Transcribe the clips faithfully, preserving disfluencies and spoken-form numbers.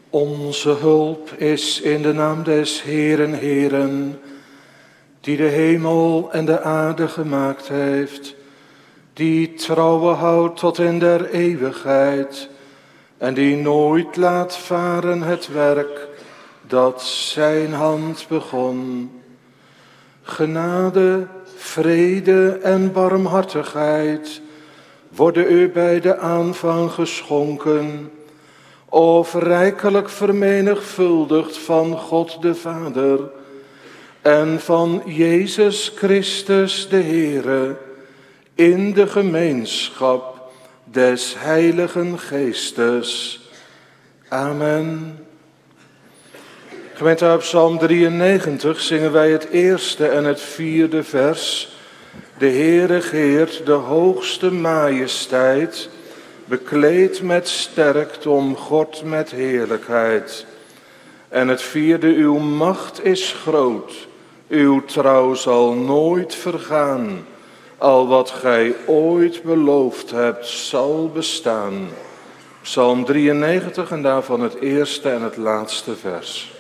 Onze hulp is in de naam des Heeren, Heeren, die de hemel en de aarde gemaakt heeft, die trouwe houdt tot in der eeuwigheid en die nooit laat varen het werk dat zijn hand begon. Genade, vrede en barmhartigheid worden u bij de aanvang geschonken, of rijkelijk vermenigvuldigd van God de Vader en van Jezus Christus de Heere, in de gemeenschap des Heiligen Geestes. Amen. Gemeente, uit Psalm drieënnegentig zingen wij het eerste en het vierde vers. De Heere regeert de hoogste majesteit, bekleed met sterkdom, God met heerlijkheid. En het vierde, uw macht is groot, uw trouw zal nooit vergaan. Al wat gij ooit beloofd hebt, zal bestaan. Psalm drieënnegentig en daarvan het eerste en het laatste vers.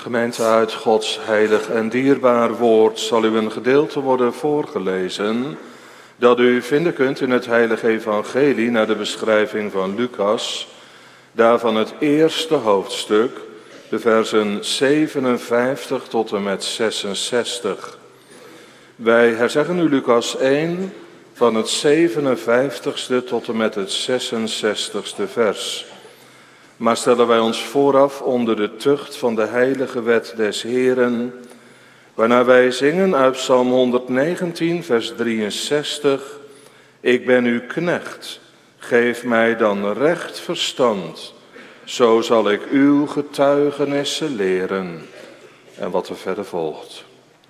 Gemeente, uit Gods heilig en dierbaar woord zal u een gedeelte worden voorgelezen dat u vinden kunt in het heilige evangelie naar de beschrijving van Lucas, daarvan het eerste hoofdstuk, de versen zevenenvijftig tot en met zesenzestig. Wij herzeggen u Lucas één van het zevenenvijftigste tot en met het zesenzestigste vers. Maar stellen wij ons vooraf onder de tucht van de heilige wet des Heeren, waarna wij zingen uit Psalm honderdnegentien, vers drieënzestig. Ik ben uw knecht, geef mij dan recht verstand, zo zal ik uw getuigenissen leren. En wat er verder volgt.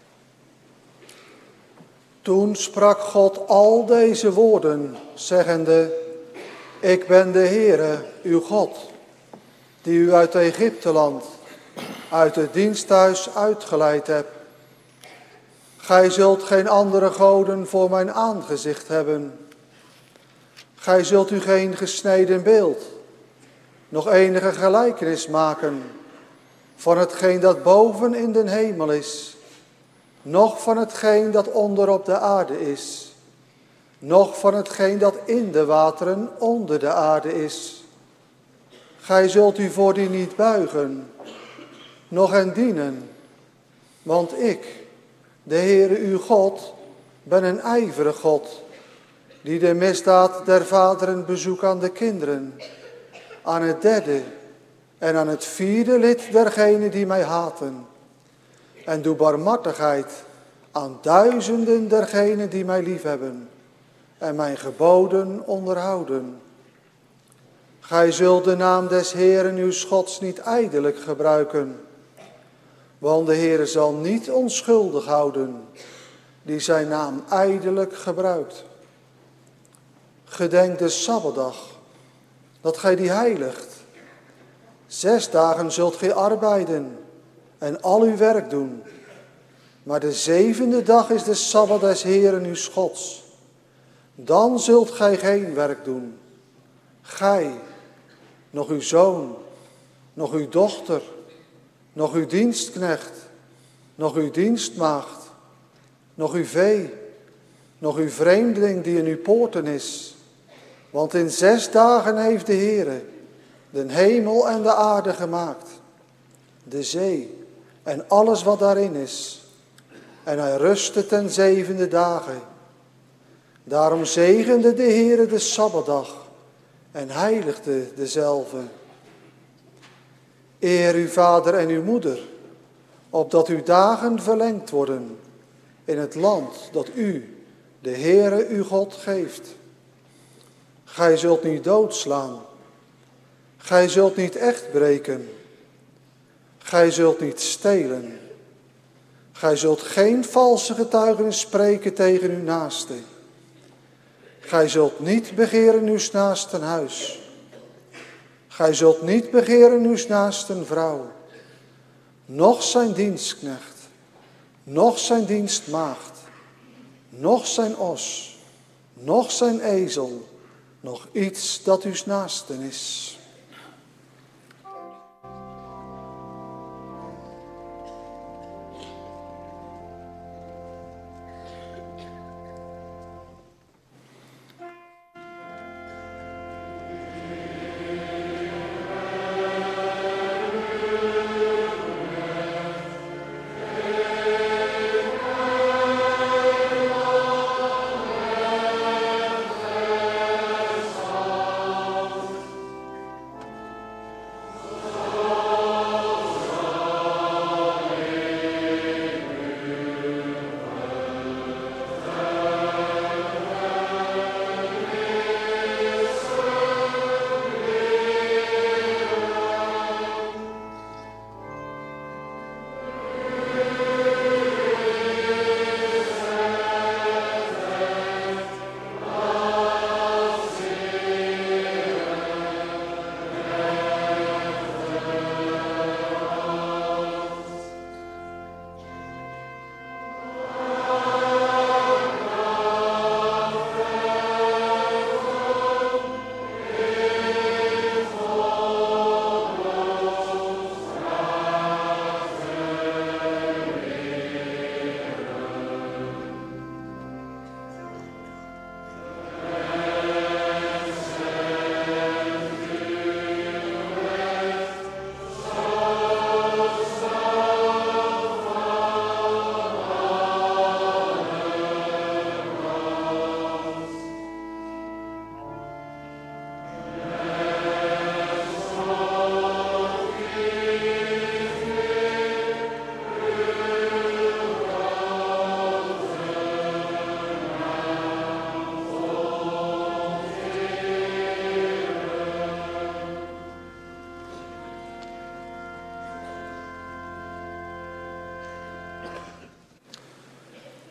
Toen sprak God al deze woorden, zeggende, ik ben de Heere, uw God, die u uit Egypteland, uit het diensthuis uitgeleid heb. Gij zult geen andere goden voor mijn aangezicht hebben. Gij zult u geen gesneden beeld, nog enige gelijkenis maken van hetgeen dat boven in den hemel is, noch van hetgeen dat onder op de aarde is, noch van hetgeen dat in de wateren onder de aarde is. Gij zult u voor die niet buigen, noch hen dienen, want ik, de Heere uw God, ben een ijverig God, die de misdaad der vaderen bezoekt aan de kinderen, aan het derde en aan het vierde lid dergenen die mij haten, en doe barmhartigheid aan duizenden dergenen die mij liefhebben en mijn geboden onderhouden. Gij zult de naam des Heeren uw Gods niet ijdelijk gebruiken, want de Heere zal niet onschuldig houden die zijn naam ijdelijk gebruikt. Gedenk de Sabbatdag, dat gij die heiligt. Zes dagen zult gij arbeiden en al uw werk doen. Maar de zevende dag is de Sabbat des Heeren uw Gods. Dan zult gij geen werk doen. Gij, nog uw zoon, nog uw dochter, nog uw dienstknecht, nog uw dienstmaagd, nog uw vee, nog uw vreemdeling die in uw poorten is. Want in zes dagen heeft de Heere de hemel en de aarde gemaakt, de zee en alles wat daarin is. En hij rustte ten zevende dagen. Daarom zegende de Heere de Sabbatdag en heiligde dezelve. Eer uw vader en uw moeder, opdat uw dagen verlengd worden in het land dat u, de Heere uw God, geeft. Gij zult niet doodslaan. Gij zult niet echt breken. Gij zult niet stelen. Gij zult geen valse getuigenis spreken tegen uw naaste. Gij zult niet begeren uw naasten huis. Gij zult niet begeren uw naasten vrouw, noch zijn dienstknecht, noch zijn dienstmaagd, noch zijn os, noch zijn ezel, nog iets dat uw naasten is.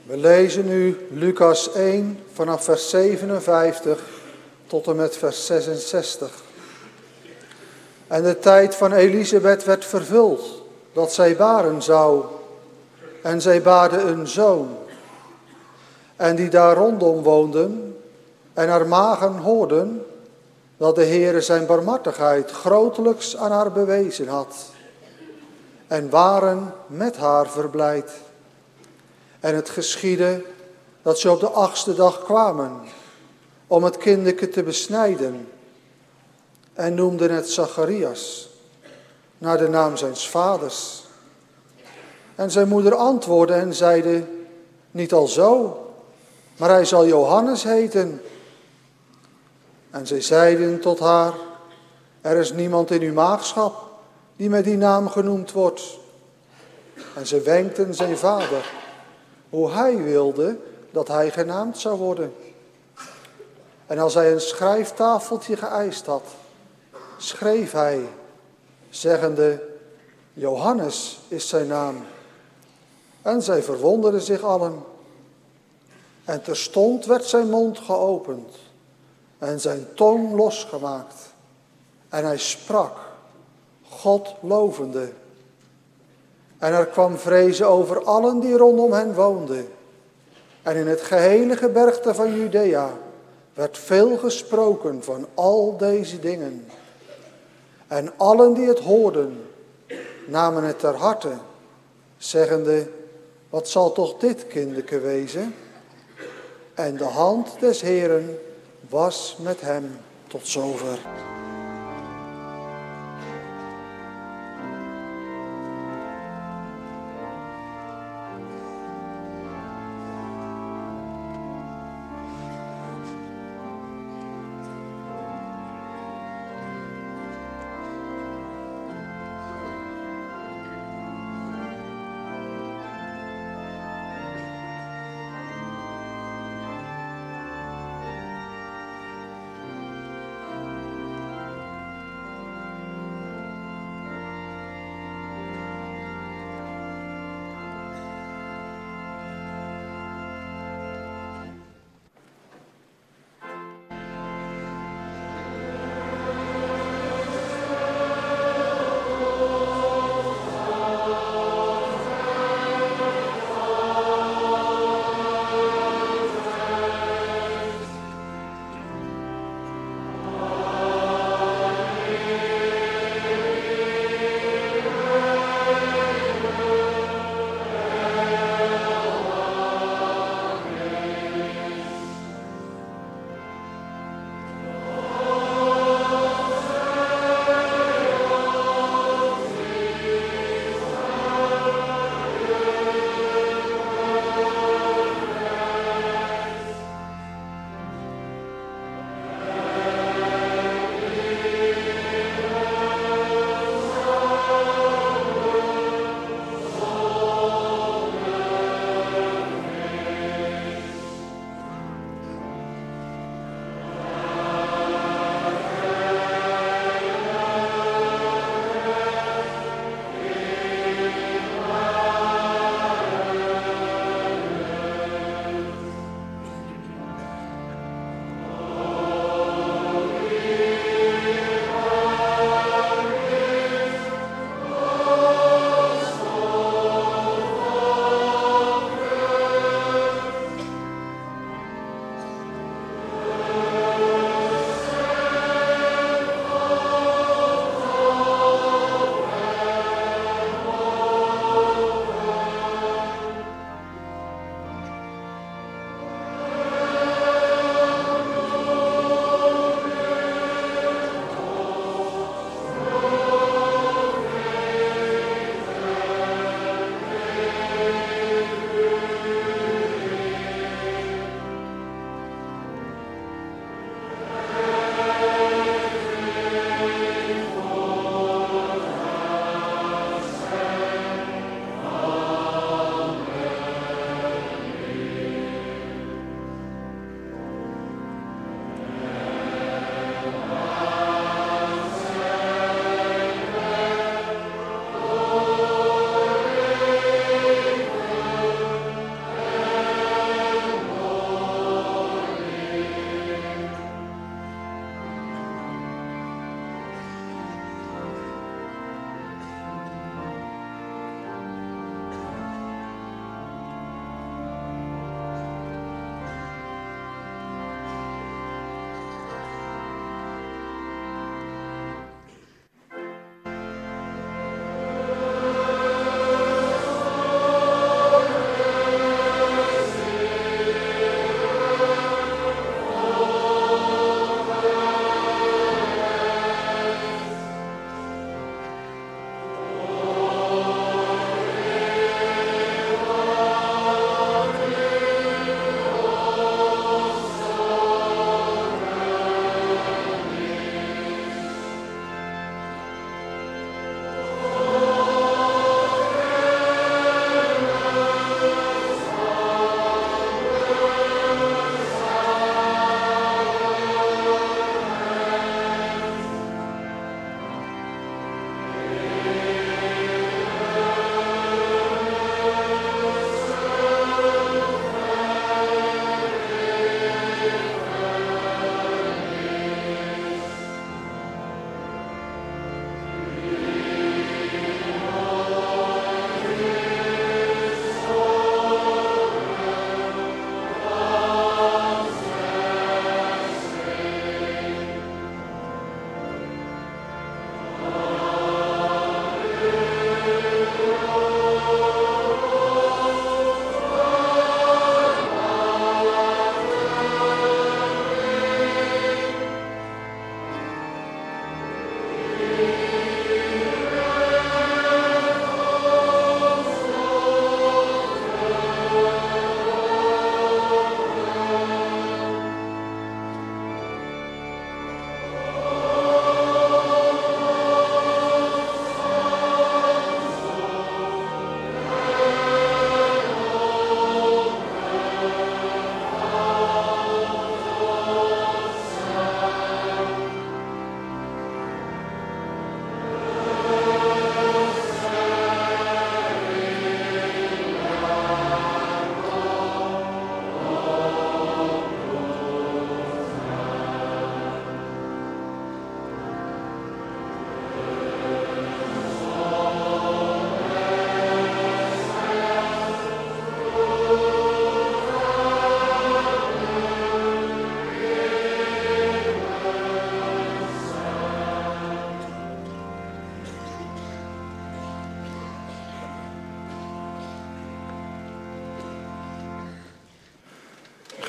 We lezen nu Lucas één vanaf vers zevenenvijftig tot en met vers zesenzestig. En de tijd van Elisabeth werd vervuld, dat zij baren zou. En zij baarde een zoon. En die daar rondom woonden en haar magen hoorden dat de Heere zijn barmhartigheid grotelijks aan haar bewezen had. En waren met haar verblijd. En het geschiedde dat ze op de achtste dag kwamen om het kinderke te besnijden. En noemden het Zacharias, naar de naam zijns vaders. En zijn moeder antwoordde en zeide, niet al zo, maar hij zal Johannes heten. En zij zeiden tot haar, er is niemand in uw maagschap die met die naam genoemd wordt. En ze wenkten zijn vader, hoe hij wilde dat hij genaamd zou worden. En als hij een schrijftafeltje geëist had, schreef hij, zeggende, Johannes is zijn naam. En zij verwonderden zich allen. En terstond werd zijn mond geopend en zijn tong losgemaakt. En hij sprak, God lovende. En er kwam vrezen over allen die rondom hen woonden. En in het gehele gebergte van Judea werd veel gesproken van al deze dingen. En allen die het hoorden, namen het ter harte, zeggende, wat zal toch dit kinderke wezen? En de hand des Heeren was met hem tot zover.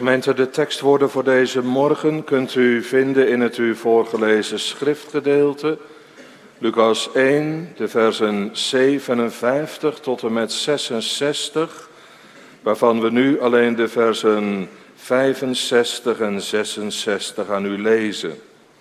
Gemeente, de tekstwoorden voor deze morgen kunt u vinden in het u voorgelezen schriftgedeelte. Lucas één, de versen zevenenvijftig tot en met zesenzestig, waarvan we nu alleen de versen vijfenzestig en zesenzestig aan u lezen.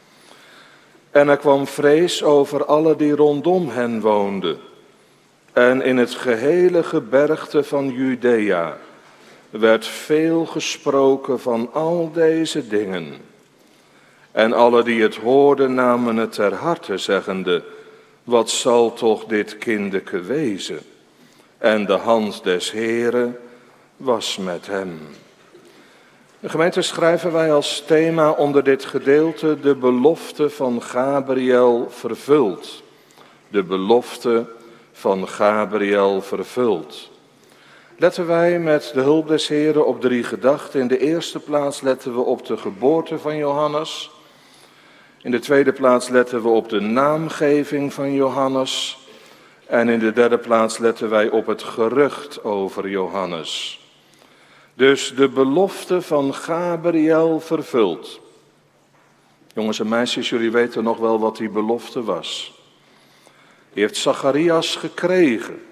En er kwam vrees over alle die rondom hen woonden. En in het gehele gebergte van Judea werd veel gesproken van al deze dingen. En alle die het hoorden namen het ter harte, zeggende: wat zal toch dit kindeke wezen? En de hand des Heeren was met hem. De gemeente schrijven wij als thema onder dit gedeelte de belofte van Gabriel vervuld. De belofte van Gabriel vervuld. Letten wij met de hulp des Heeren op drie gedachten. In de eerste plaats letten we op de geboorte van Johannes. In de tweede plaats letten we op de naamgeving van Johannes. En in de derde plaats letten wij op het gerucht over Johannes. Dus de belofte van Gabriel vervuld. Jongens en meisjes, jullie weten nog wel wat die belofte was. Die heeft Zacharias gekregen.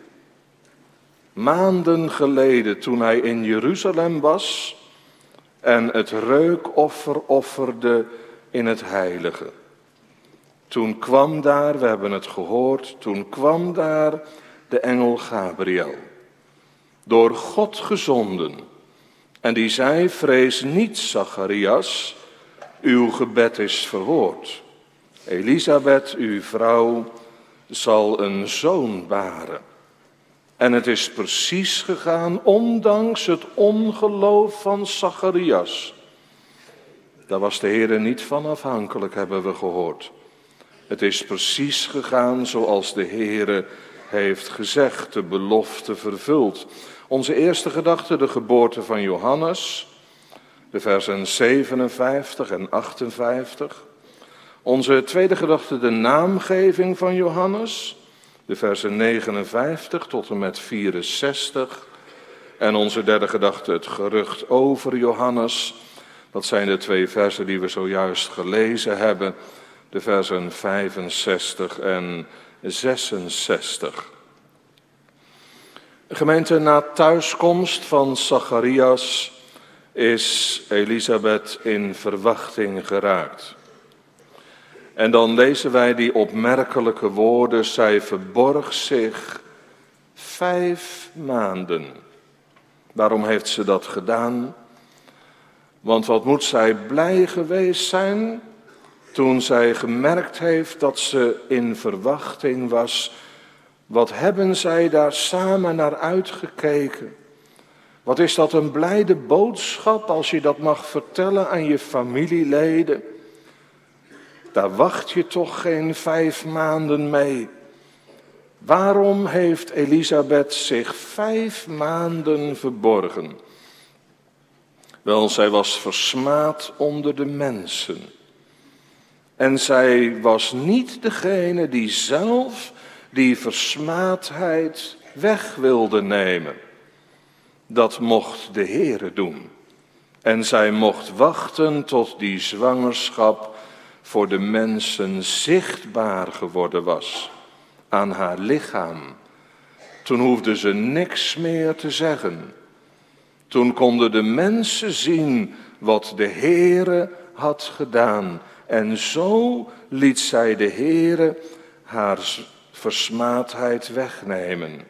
Maanden geleden toen hij in Jeruzalem was en het reukoffer offerde in het heilige. Toen kwam daar, we hebben het gehoord, toen kwam daar de engel Gabriel. Door God gezonden. En die zei: vrees niet, Zacharias, uw gebed is verhoord. Elisabeth, uw vrouw, zal een zoon baren. En het is precies gegaan, ondanks het ongeloof van Zacharias. Daar was de Heer niet van afhankelijk, hebben we gehoord. Het is precies gegaan zoals de Heer heeft gezegd, de belofte vervuld. Onze eerste gedachte, de geboorte van Johannes, de versen zevenenvijftig en achtenvijftig. Onze tweede gedachte, de naamgeving van Johannes, de versen negenenvijftig tot en met vierenzestig. En onze derde gedachte, het gerucht over Johannes. Dat zijn de twee versen die we zojuist gelezen hebben, de versen vijfenzestig en zesenzestig. Gemeente, na thuiskomst van Zacharias is Elisabeth in verwachting geraakt. En dan lezen wij die opmerkelijke woorden: zij verborg zich vijf maanden. Waarom heeft ze dat gedaan? Want wat moet zij blij geweest zijn toen zij gemerkt heeft dat ze in verwachting was. Wat hebben zij daar samen naar uitgekeken? Wat is dat een blijde boodschap als je dat mag vertellen aan je familieleden? Daar wacht je toch geen vijf maanden mee. Waarom heeft Elisabeth zich vijf maanden verborgen? Wel, zij was versmaad onder de mensen. En zij was niet degene die zelf die versmaadheid weg wilde nemen. Dat mocht de Heere doen. En zij mocht wachten tot die zwangerschap voor de mensen zichtbaar geworden was aan haar lichaam. Toen hoefde ze niks meer te zeggen. Toen konden de mensen zien wat de Heere had gedaan. En zo liet zij de Heere haar versmaadheid wegnemen.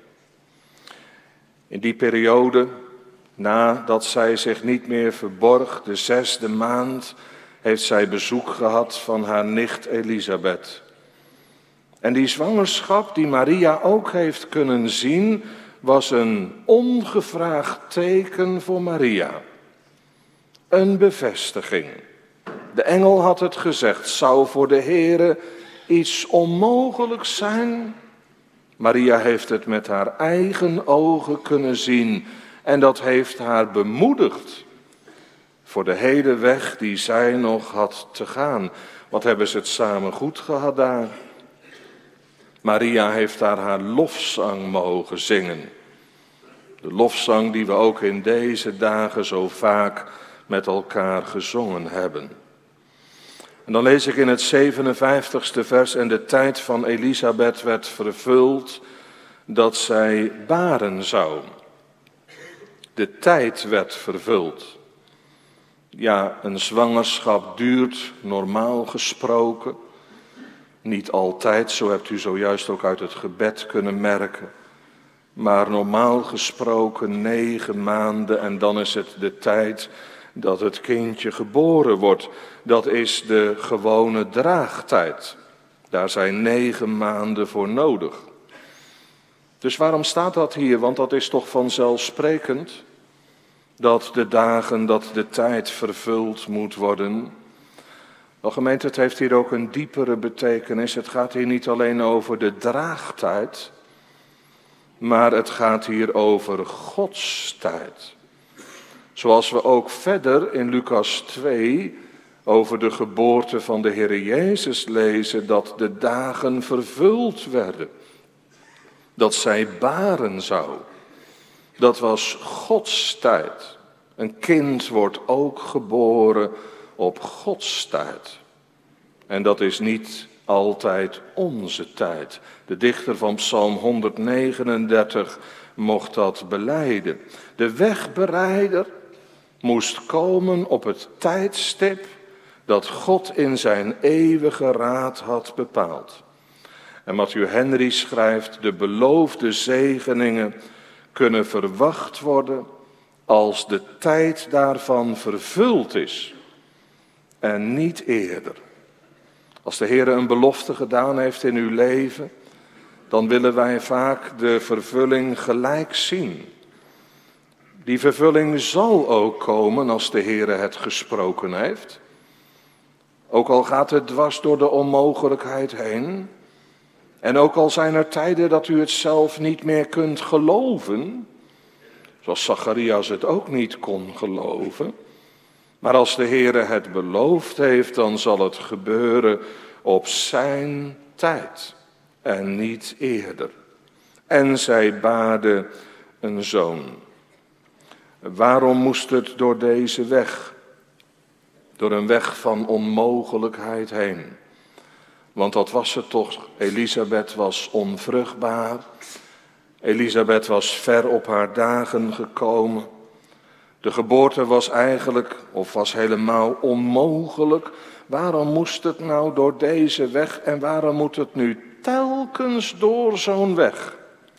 In die periode, nadat zij zich niet meer verborg, de zesde maand, heeft zij bezoek gehad van haar nicht Elisabeth. En die zwangerschap die Maria ook heeft kunnen zien, was een ongevraagd teken voor Maria. Een bevestiging. De engel had het gezegd, zou voor de Heere iets onmogelijks zijn? Maria heeft het met haar eigen ogen kunnen zien en dat heeft haar bemoedigd voor de hele weg die zij nog had te gaan. Wat hebben ze het samen goed gehad daar? Maria heeft daar haar lofzang mogen zingen. De lofzang die we ook in deze dagen zo vaak met elkaar gezongen hebben. En dan lees ik in het zevenenvijftigste vers: en de tijd van Elisabeth werd vervuld dat zij baren zou. De tijd werd vervuld. Ja, een zwangerschap duurt normaal gesproken niet altijd, zo hebt u zojuist ook uit het gebed kunnen merken, maar normaal gesproken negen maanden en dan is het de tijd dat het kindje geboren wordt. Dat is de gewone draagtijd. Daar zijn negen maanden voor nodig. Dus waarom staat dat hier? Want dat is toch vanzelfsprekend dat de dagen, dat de tijd vervuld moet worden. Wel gemeente, het heeft hier ook een diepere betekenis. Het gaat hier niet alleen over de draagtijd, maar het gaat hier over Gods tijd. Zoals we ook verder in Lucas twee over de geboorte van de Heere Jezus lezen, dat de dagen vervuld werden. Dat zij baren zou. Dat was Gods tijd. Een kind wordt ook geboren op Gods tijd. En dat is niet altijd onze tijd. De dichter van Psalm honderdnegenendertig mocht dat belijden. De wegbereider moest komen op het tijdstip dat God in zijn eeuwige raad had bepaald. En Matthew Henry schrijft: de beloofde zegeningen kunnen verwacht worden als de tijd daarvan vervuld is en niet eerder. Als de Heer een belofte gedaan heeft in uw leven, dan willen wij vaak de vervulling gelijk zien. Die vervulling zal ook komen als de Heer het gesproken heeft. Ook al gaat het dwars door de onmogelijkheid heen. En ook al zijn er tijden dat u het zelf niet meer kunt geloven. Zoals Zacharias het ook niet kon geloven. Maar als de Heer het beloofd heeft, dan zal het gebeuren op zijn tijd. En niet eerder. En zij baarde een zoon. Waarom moest het door deze weg? Door een weg van onmogelijkheid heen. Want dat was het toch. Elisabeth was onvruchtbaar. Elisabeth was ver op haar dagen gekomen. De geboorte was eigenlijk, of was helemaal onmogelijk. Waarom moest het nou door deze weg en waarom moet het nu telkens door zo'n weg?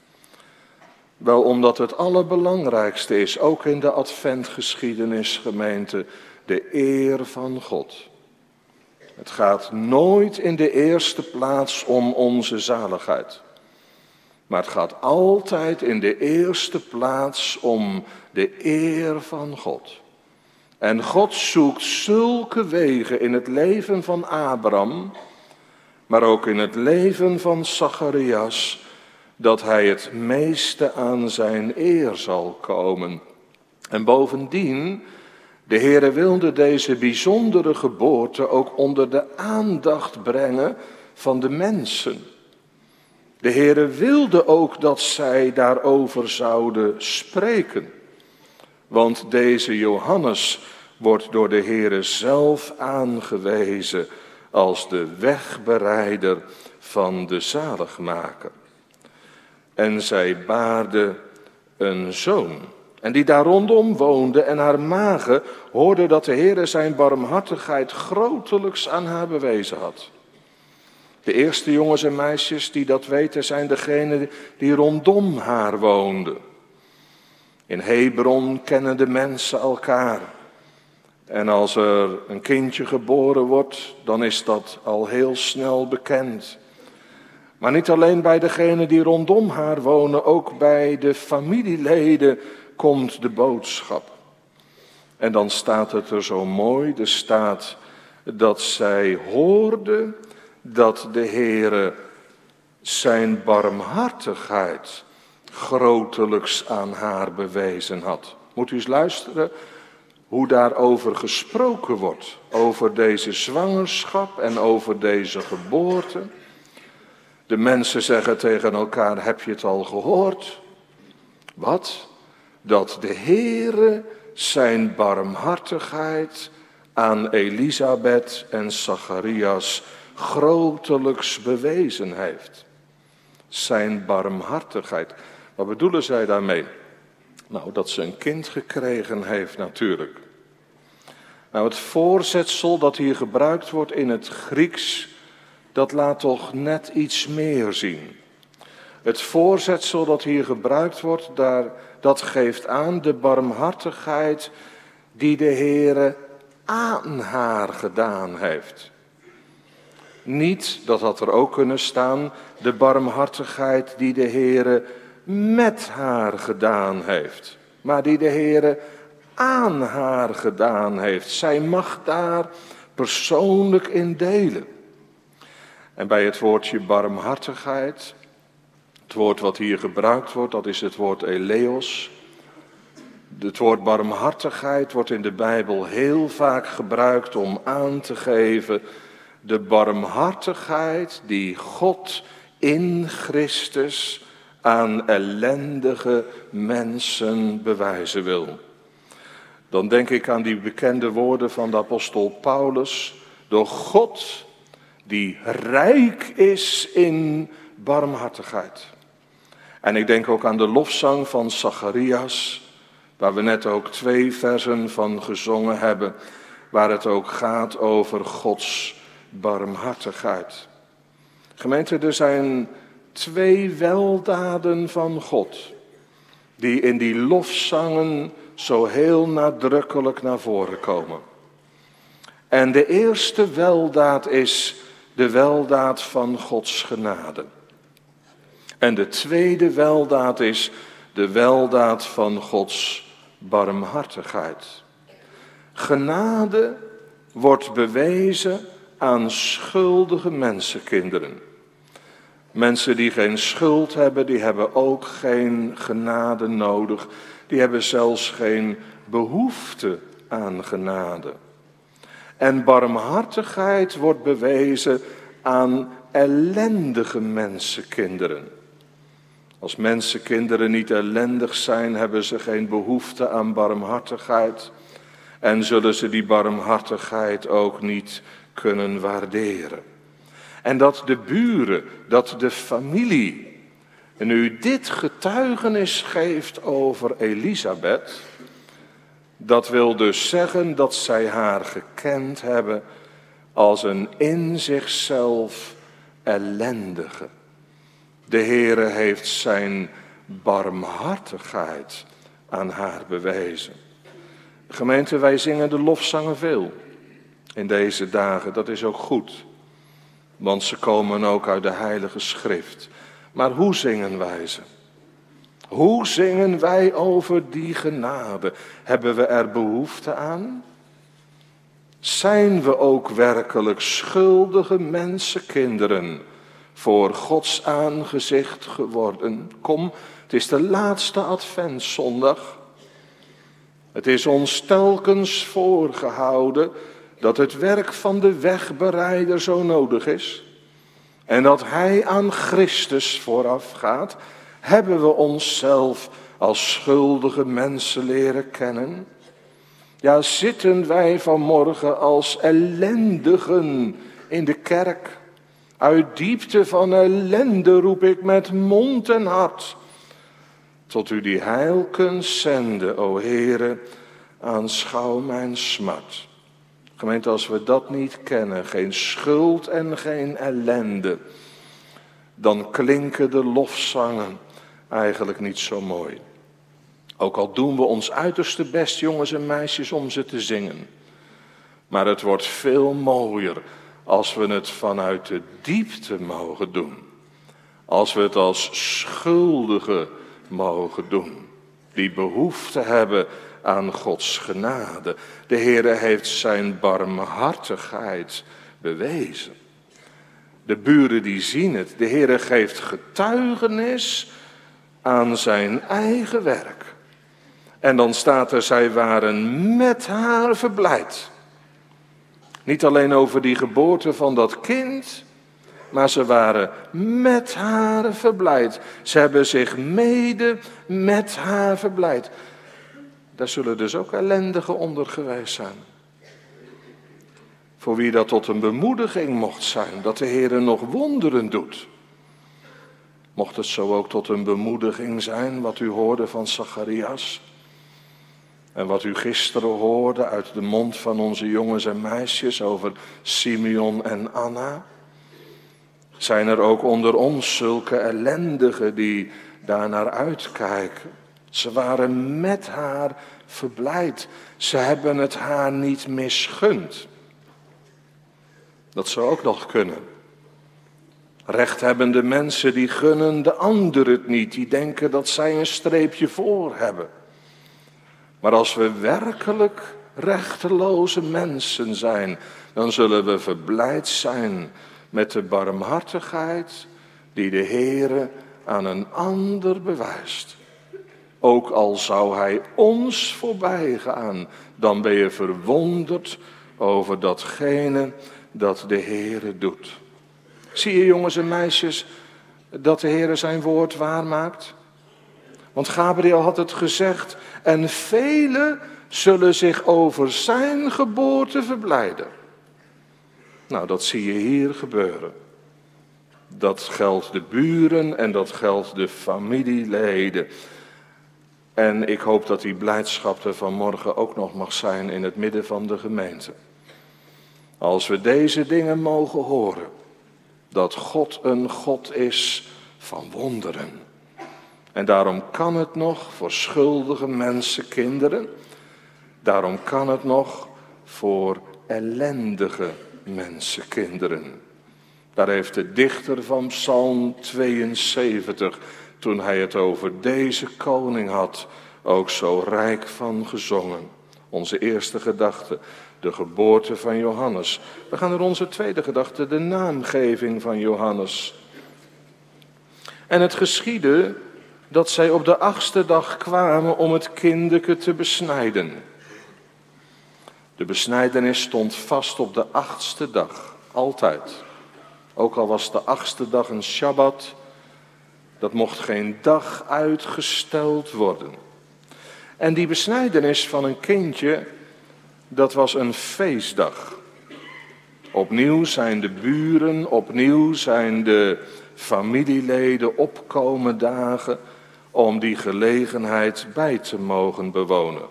Wel omdat het allerbelangrijkste is, ook in de adventgeschiedenis, gemeente, de eer van God. Het gaat nooit in de eerste plaats om onze zaligheid. Maar het gaat altijd in de eerste plaats om de eer van God. En God zoekt zulke wegen in het leven van Abraham, maar ook in het leven van Zacharias, dat hij het meeste aan zijn eer zal komen. En bovendien, de Heere wilde deze bijzondere geboorte ook onder de aandacht brengen van de mensen. De Heere wilde ook dat zij daarover zouden spreken. Want deze Johannes wordt door de Heere zelf aangewezen als de wegbereider van de zaligmaker. En zij baarde een zoon. En die daar rondom woonde en haar magen hoorde dat de Heere zijn barmhartigheid grotelijks aan haar bewezen had. De eerste jongens en meisjes die dat weten zijn degenen die rondom haar woonden. In Hebron kennen de mensen elkaar. En als er een kindje geboren wordt, dan is dat al heel snel bekend. Maar niet alleen bij degenen die rondom haar wonen, ook bij de familieleden komt de boodschap. En dan staat het er zo mooi, er staat dat zij hoorde dat de Heere zijn barmhartigheid grotelijks aan haar bewezen had. Moet u eens luisteren hoe daarover gesproken wordt, over deze zwangerschap en over deze geboorte. De mensen zeggen tegen elkaar, heb je het al gehoord? Wat? dat de Heere zijn barmhartigheid aan Elisabeth en Zacharias grotelijks bewezen heeft. Zijn barmhartigheid. Wat bedoelen zij daarmee? Nou, dat ze een kind gekregen heeft natuurlijk. Nou, het voorzetsel dat hier gebruikt wordt in het Grieks, dat laat toch net iets meer zien. Het voorzetsel dat hier gebruikt wordt, daar, dat geeft aan de barmhartigheid die de Heere aan haar gedaan heeft. Niet, dat had er ook kunnen staan, de barmhartigheid die de Heere met haar gedaan heeft. Maar die de Heere aan haar gedaan heeft. Zij mag daar persoonlijk in delen. En bij het woordje barmhartigheid, het woord wat hier gebruikt wordt, dat is het woord eleos. Het woord barmhartigheid wordt in de Bijbel heel vaak gebruikt om aan te geven de barmhartigheid die God in Christus aan ellendige mensen bewijzen wil. Dan denk ik aan die bekende woorden van de apostel Paulus. Door God die rijk is in barmhartigheid. En ik denk ook aan de lofzang van Zacharias, waar we net ook twee versen van gezongen hebben, waar het ook gaat over Gods barmhartigheid. Gemeente, er zijn twee weldaden van God, die in die lofzangen zo heel nadrukkelijk naar voren komen. En de eerste weldaad is de weldaad van Gods genade. En de tweede weldaad is de weldaad van Gods barmhartigheid. Genade wordt bewezen aan schuldige mensenkinderen. Mensen die geen schuld hebben, die hebben ook geen genade nodig. Die hebben zelfs geen behoefte aan genade. En barmhartigheid wordt bewezen aan ellendige mensenkinderen. Als mensenkinderen niet ellendig zijn, hebben ze geen behoefte aan barmhartigheid. En zullen ze die barmhartigheid ook niet kunnen waarderen. En dat de buren, dat de familie nu dit getuigenis geeft over Elisabeth, dat wil dus zeggen dat zij haar gekend hebben als een in zichzelf ellendige. De Heere heeft zijn barmhartigheid aan haar bewezen. Gemeente, wij zingen de lofzangen veel in deze dagen. Dat is ook goed, want ze komen ook uit de Heilige Schrift. Maar hoe zingen wij ze? Hoe zingen wij over die genade? Hebben we er behoefte aan? Zijn we ook werkelijk schuldige mensenkinderen voor Gods aangezicht geworden? Kom, het is de laatste adventszondag. Het is ons telkens voorgehouden dat het werk van de wegbereider zo nodig is. En dat hij aan Christus vooraf gaat, hebben we onszelf als schuldige mensen leren kennen. Ja, zitten wij vanmorgen als ellendigen in de kerk. Uit diepte van ellende roep ik met mond en hart, tot u die heil kunt zenden, o Heere, aanschouw mijn smart. Gemeente, als we dat niet kennen, geen schuld en geen ellende, dan klinken de lofzangen eigenlijk niet zo mooi. Ook al doen we ons uiterste best, jongens en meisjes, om ze te zingen. Maar het wordt veel mooier als we het vanuit de diepte mogen doen. Als we het als schuldigen mogen doen. Die behoefte hebben aan Gods genade. De Heere heeft zijn barmhartigheid bewezen. De buren die zien het. De Heere geeft getuigenis aan zijn eigen werk. En dan staat er, zij waren met haar verblijd. Niet alleen over die geboorte van dat kind, maar ze waren met haar verblijd. Ze hebben zich mede met haar verblijd. Daar zullen dus ook ellendigen onder geweest zijn. Voor wie dat tot een bemoediging mocht zijn, dat de Heer nog wonderen doet. Mocht het zo ook tot een bemoediging zijn wat u hoorde van Zacharias. En wat u gisteren hoorde uit de mond van onze jongens en meisjes over Simeon en Anna. Zijn er ook onder ons zulke ellendigen die daarnaar uitkijken. Ze waren met haar verblijd. Ze hebben het haar niet misgund. Dat zou ook nog kunnen. Rechthebbende mensen die gunnen de ander het niet. Die denken dat zij een streepje voor hebben. Maar als we werkelijk rechteloze mensen zijn, dan zullen we verblijd zijn met de barmhartigheid die de Heere aan een ander bewijst. Ook al zou hij ons voorbij gaan, dan ben je verwonderd over datgene dat de Heere doet. Zie je, jongens en meisjes, dat de Heere zijn woord waarmaakt? Want Gabriel had het gezegd, en velen zullen zich over zijn geboorte verblijden. Nou, dat zie je hier gebeuren. Dat geldt de buren en dat geldt de familieleden. En ik hoop dat die blijdschap er vanmorgen ook nog mag zijn in het midden van de gemeente. Als we deze dingen mogen horen, dat God een God is van wonderen. En daarom kan het nog voor schuldige mensen, kinderen. Daarom kan het nog voor ellendige mensen, kinderen. Daar heeft de dichter van Psalm tweeënzeventig, toen hij het over deze koning had, ook zo rijk van gezongen. Onze eerste gedachte, de geboorte van Johannes. We gaan naar onze tweede gedachte, de naamgeving van Johannes. En het geschiedde dat zij op de achtste dag kwamen om het kindeke te besnijden. De besnijdenis stond vast op de achtste dag, altijd. Ook al was de achtste dag een Shabbat, dat mocht geen dag uitgesteld worden. En die besnijdenis van een kindje, dat was een feestdag. Opnieuw zijn de buren, opnieuw zijn de familieleden opkomen dagen om die gelegenheid bij te mogen bewonen.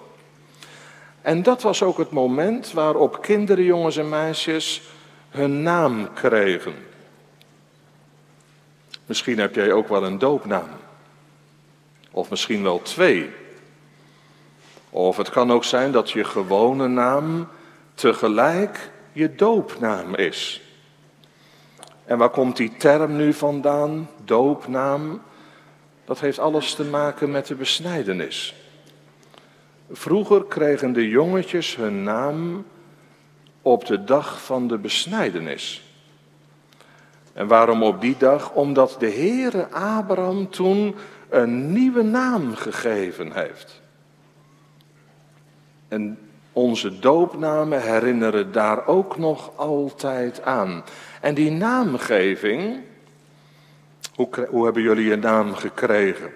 En dat was ook het moment waarop kinderen, jongens en meisjes hun naam kregen. Misschien heb jij ook wel een doopnaam. Of misschien wel twee. Of het kan ook zijn dat je gewone naam tegelijk je doopnaam is. En waar komt die term nu vandaan? Doopnaam. Dat heeft alles te maken met de besnijdenis. Vroeger kregen de jongetjes hun naam op de dag van de besnijdenis. En waarom op die dag? Omdat de Heere Abraham toen een nieuwe naam gegeven heeft. En onze doopnamen herinneren daar ook nog altijd aan. En die naamgeving, hoe, hoe hebben jullie een naam gekregen?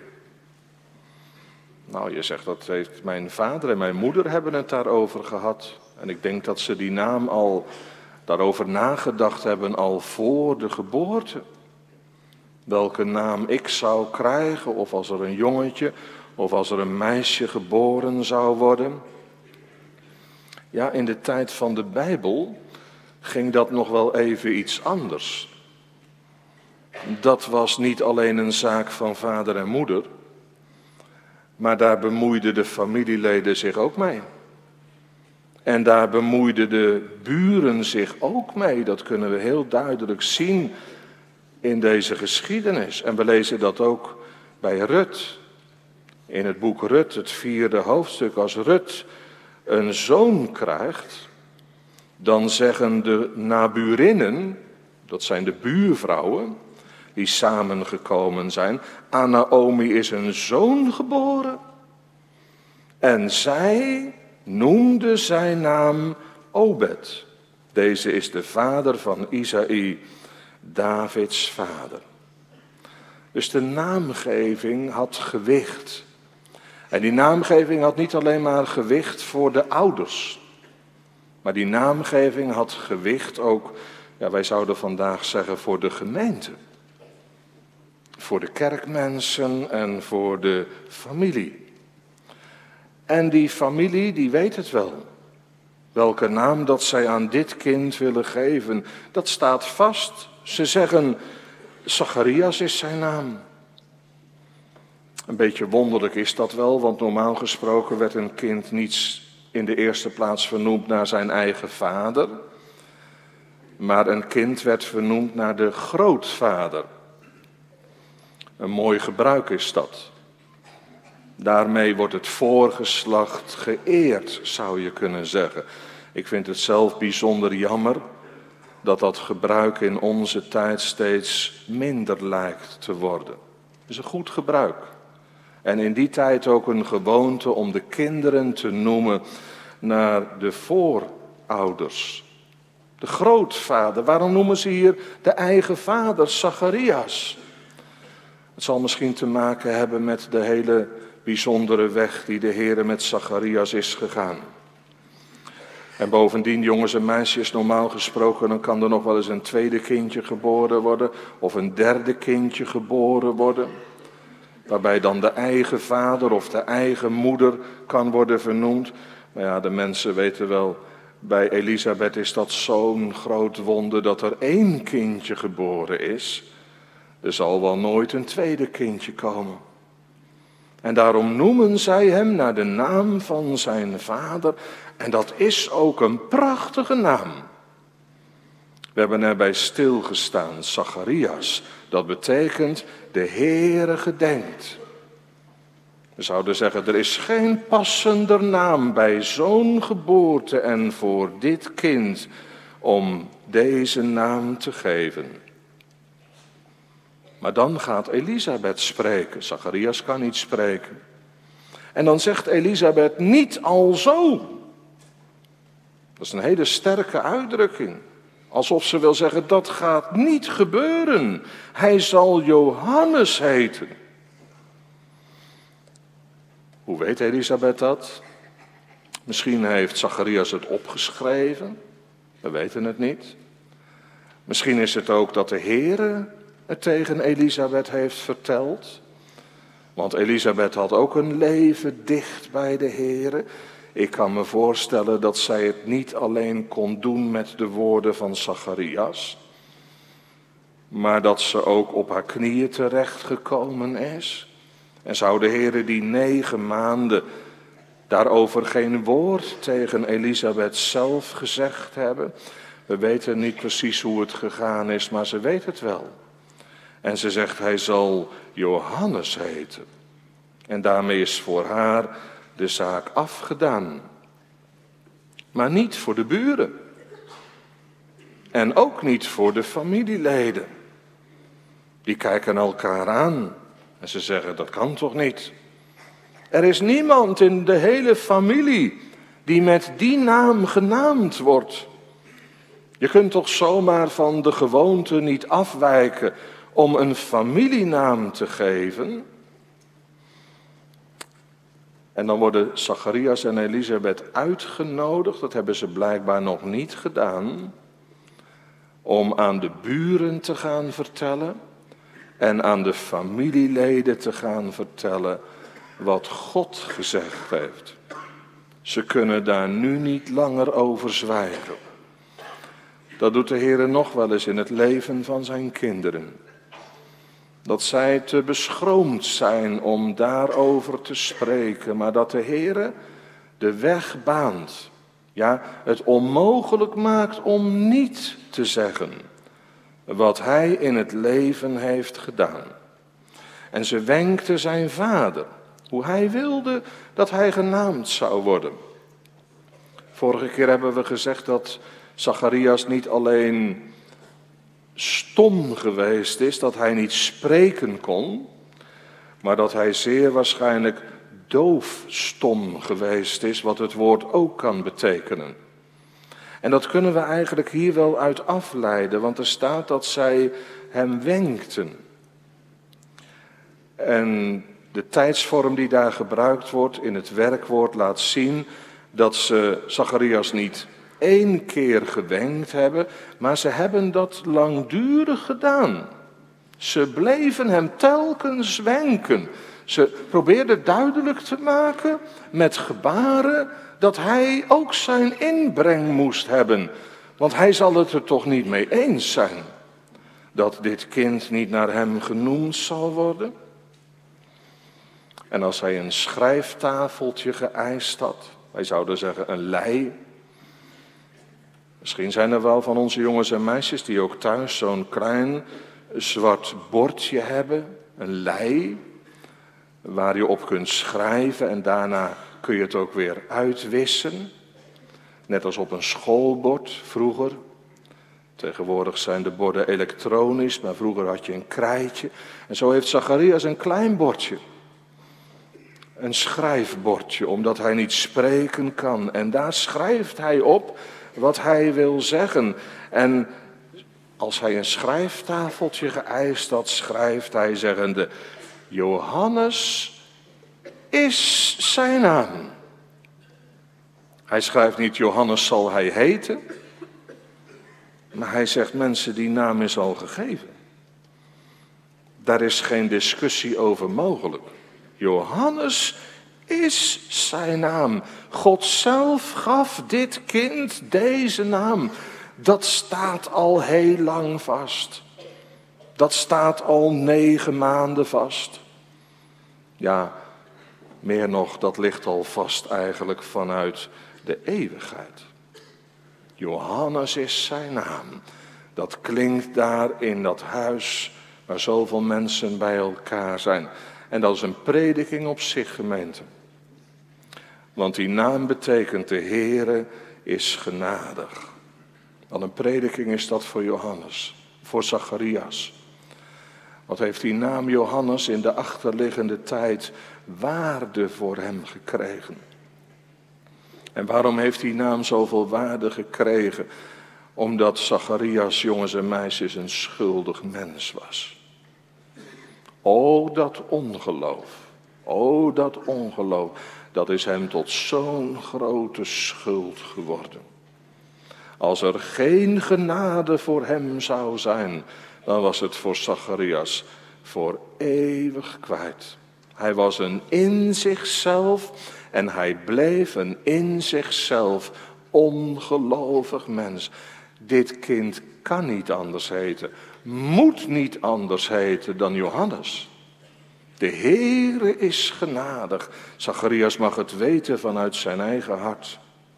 Nou, je zegt dat heeft mijn vader en mijn moeder hebben het daarover gehad. En ik denk dat ze die naam al daarover nagedacht hebben al voor de geboorte. Welke naam ik zou krijgen, of als er een jongetje of als er een meisje geboren zou worden. Ja, in de tijd van de Bijbel ging dat nog wel even iets anders. Dat was niet alleen een zaak van vader en moeder, maar daar bemoeiden de familieleden zich ook mee. En daar bemoeiden de buren zich ook mee. Dat kunnen we heel duidelijk zien in deze geschiedenis. En we lezen dat ook bij Rut. In het boek Rut, het vierde hoofdstuk. Als Rut een zoon krijgt, dan zeggen de naburinnen, dat zijn de buurvrouwen die samengekomen zijn, aan Naomi is een zoon geboren. En zij noemde zijn naam Obed. Deze is de vader van Isaï Davids vader. Dus de naamgeving had gewicht. En die naamgeving had niet alleen maar gewicht voor de ouders. Maar die naamgeving had gewicht ook, ja, wij zouden vandaag zeggen, voor de gemeente. Voor de kerkmensen en voor de familie. En die familie, die weet het wel. Welke naam dat zij aan dit kind willen geven, dat staat vast. Ze zeggen, Zacharias is zijn naam. Een beetje wonderlijk is dat wel, want normaal gesproken werd een kind niet in de eerste plaats vernoemd naar zijn eigen vader. Maar een kind werd vernoemd naar de grootvader. Een mooi gebruik is dat. Daarmee wordt het voorgeslacht geëerd, zou je kunnen zeggen. Ik vind het zelf bijzonder jammer dat dat gebruik in onze tijd steeds minder lijkt te worden. Het is een goed gebruik. En in die tijd ook een gewoonte om de kinderen te noemen naar de voorouders. De grootvader, waarom noemen ze hier de eigen vader, Zacharias? Het zal misschien te maken hebben met de hele bijzondere weg die de Heere met Zacharias is gegaan. En bovendien, jongens en meisjes, normaal gesproken, dan kan er nog wel eens een tweede kindje geboren worden, of een derde kindje geboren worden. Waarbij dan de eigen vader of de eigen moeder kan worden vernoemd. Maar ja, de mensen weten wel, bij Elisabeth is dat zo'n groot wonder dat er één kindje geboren is. Er zal wel nooit een tweede kindje komen. En daarom noemen zij hem naar de naam van zijn vader. En dat is ook een prachtige naam. We hebben erbij stilgestaan, Zacharias. Dat betekent, de Heere gedenkt. We zouden zeggen, er is geen passender naam bij zo'n geboorte en voor dit kind om deze naam te geven. Maar dan gaat Elisabeth spreken. Zacharias kan niet spreken. En dan zegt Elisabeth niet alzo. Dat is een hele sterke uitdrukking. Alsof ze wil zeggen, dat gaat niet gebeuren. Hij zal Johannes heten. Hoe weet Elisabeth dat? Misschien heeft Zacharias het opgeschreven. We weten het niet. Misschien is het ook dat de Heere het tegen Elisabeth heeft verteld. Want Elisabeth had ook een leven dicht bij de Heere. Ik kan me voorstellen dat zij het niet alleen kon doen met de woorden van Zacharias. Maar dat ze ook op haar knieën terechtgekomen is. En zou de Heere die negen maanden daarover geen woord tegen Elisabeth zelf gezegd hebben? We weten niet precies hoe het gegaan is, maar ze weet het wel. En ze zegt, hij zal Johannes heten. En daarmee is voor haar de zaak afgedaan. Maar niet voor de buren. En ook niet voor de familieleden. Die kijken elkaar aan. En ze zeggen, dat kan toch niet? Er is niemand in de hele familie die met die naam genaamd wordt. Je kunt toch zomaar van de gewoonte niet afwijken om een familienaam te geven? En dan worden Zacharias en Elisabeth uitgenodigd, dat hebben ze blijkbaar nog niet gedaan, om aan de buren te gaan vertellen en aan de familieleden te gaan vertellen wat God gezegd heeft. Ze kunnen daar nu niet langer over zwijgen. Dat doet de Heer nog wel eens in het leven van zijn kinderen. Dat zij te beschroomd zijn om daarover te spreken, maar dat de Heer de weg baant. Ja, het onmogelijk maakt om niet te zeggen wat hij in het leven heeft gedaan. En ze wenkte zijn vader, hoe hij wilde dat hij genaamd zou worden. Vorige keer hebben we gezegd dat Zacharias niet alleen stom geweest is, dat hij niet spreken kon, maar dat hij zeer waarschijnlijk doofstom geweest is, wat het woord ook kan betekenen. En dat kunnen we eigenlijk hier wel uit afleiden, want er staat dat zij hem wenkten. En de tijdsvorm die daar gebruikt wordt in het werkwoord laat zien dat ze Zacharias niet één keer gewenkt hebben, maar ze hebben dat langdurig gedaan. Ze bleven hem telkens wenken. Ze probeerden duidelijk te maken met gebaren dat hij ook zijn inbreng moest hebben. Want hij zal het er toch niet mee eens zijn dat dit kind niet naar hem genoemd zal worden. En als hij een schrijftafeltje geëist had, wij zouden zeggen een lei. Misschien zijn er wel van onze jongens en meisjes die ook thuis zo'n klein zwart bordje hebben, een lei, waar je op kunt schrijven en daarna kun je het ook weer uitwissen. Net als op een schoolbord vroeger. Tegenwoordig zijn de borden elektronisch, maar vroeger had je een krijtje. En zo heeft Zacharias een klein bordje. Een schrijfbordje, omdat hij niet spreken kan. En daar schrijft hij op wat hij wil zeggen. En als hij een schrijftafeltje geëist had, schrijft hij zeggende: Johannes is zijn naam. Hij schrijft niet Johannes zal hij heten, maar hij zegt mensen die naam is al gegeven. Daar is geen discussie over mogelijk. Johannes is zijn naam. God zelf gaf dit kind deze naam. Dat staat al heel lang vast. Dat staat al negen maanden vast. Ja, meer nog, dat ligt al vast eigenlijk vanuit de eeuwigheid. Johannes is zijn naam. Dat klinkt daar in dat huis waar zoveel mensen bij elkaar zijn. En dat is een prediking op zich, gemeente. Want die naam betekent de Heere is genadig. Wat een prediking is dat voor Johannes, voor Zacharias. Wat heeft die naam Johannes in de achterliggende tijd waarde voor hem gekregen? En waarom heeft die naam zoveel waarde gekregen? Omdat Zacharias, jongens en meisjes, een schuldig mens was. O, dat ongeloof, o, dat ongeloof, dat is hem tot zo'n grote schuld geworden. Als er geen genade voor hem zou zijn, dan was het voor Zacharias voor eeuwig kwijt. Hij was een in zichzelf en hij bleef een in zichzelf ongelovig mens. Dit kind kan niet anders heten, moet niet anders heten dan Johannes. De Heere is genadig. Zacharias mag het weten vanuit zijn eigen hart.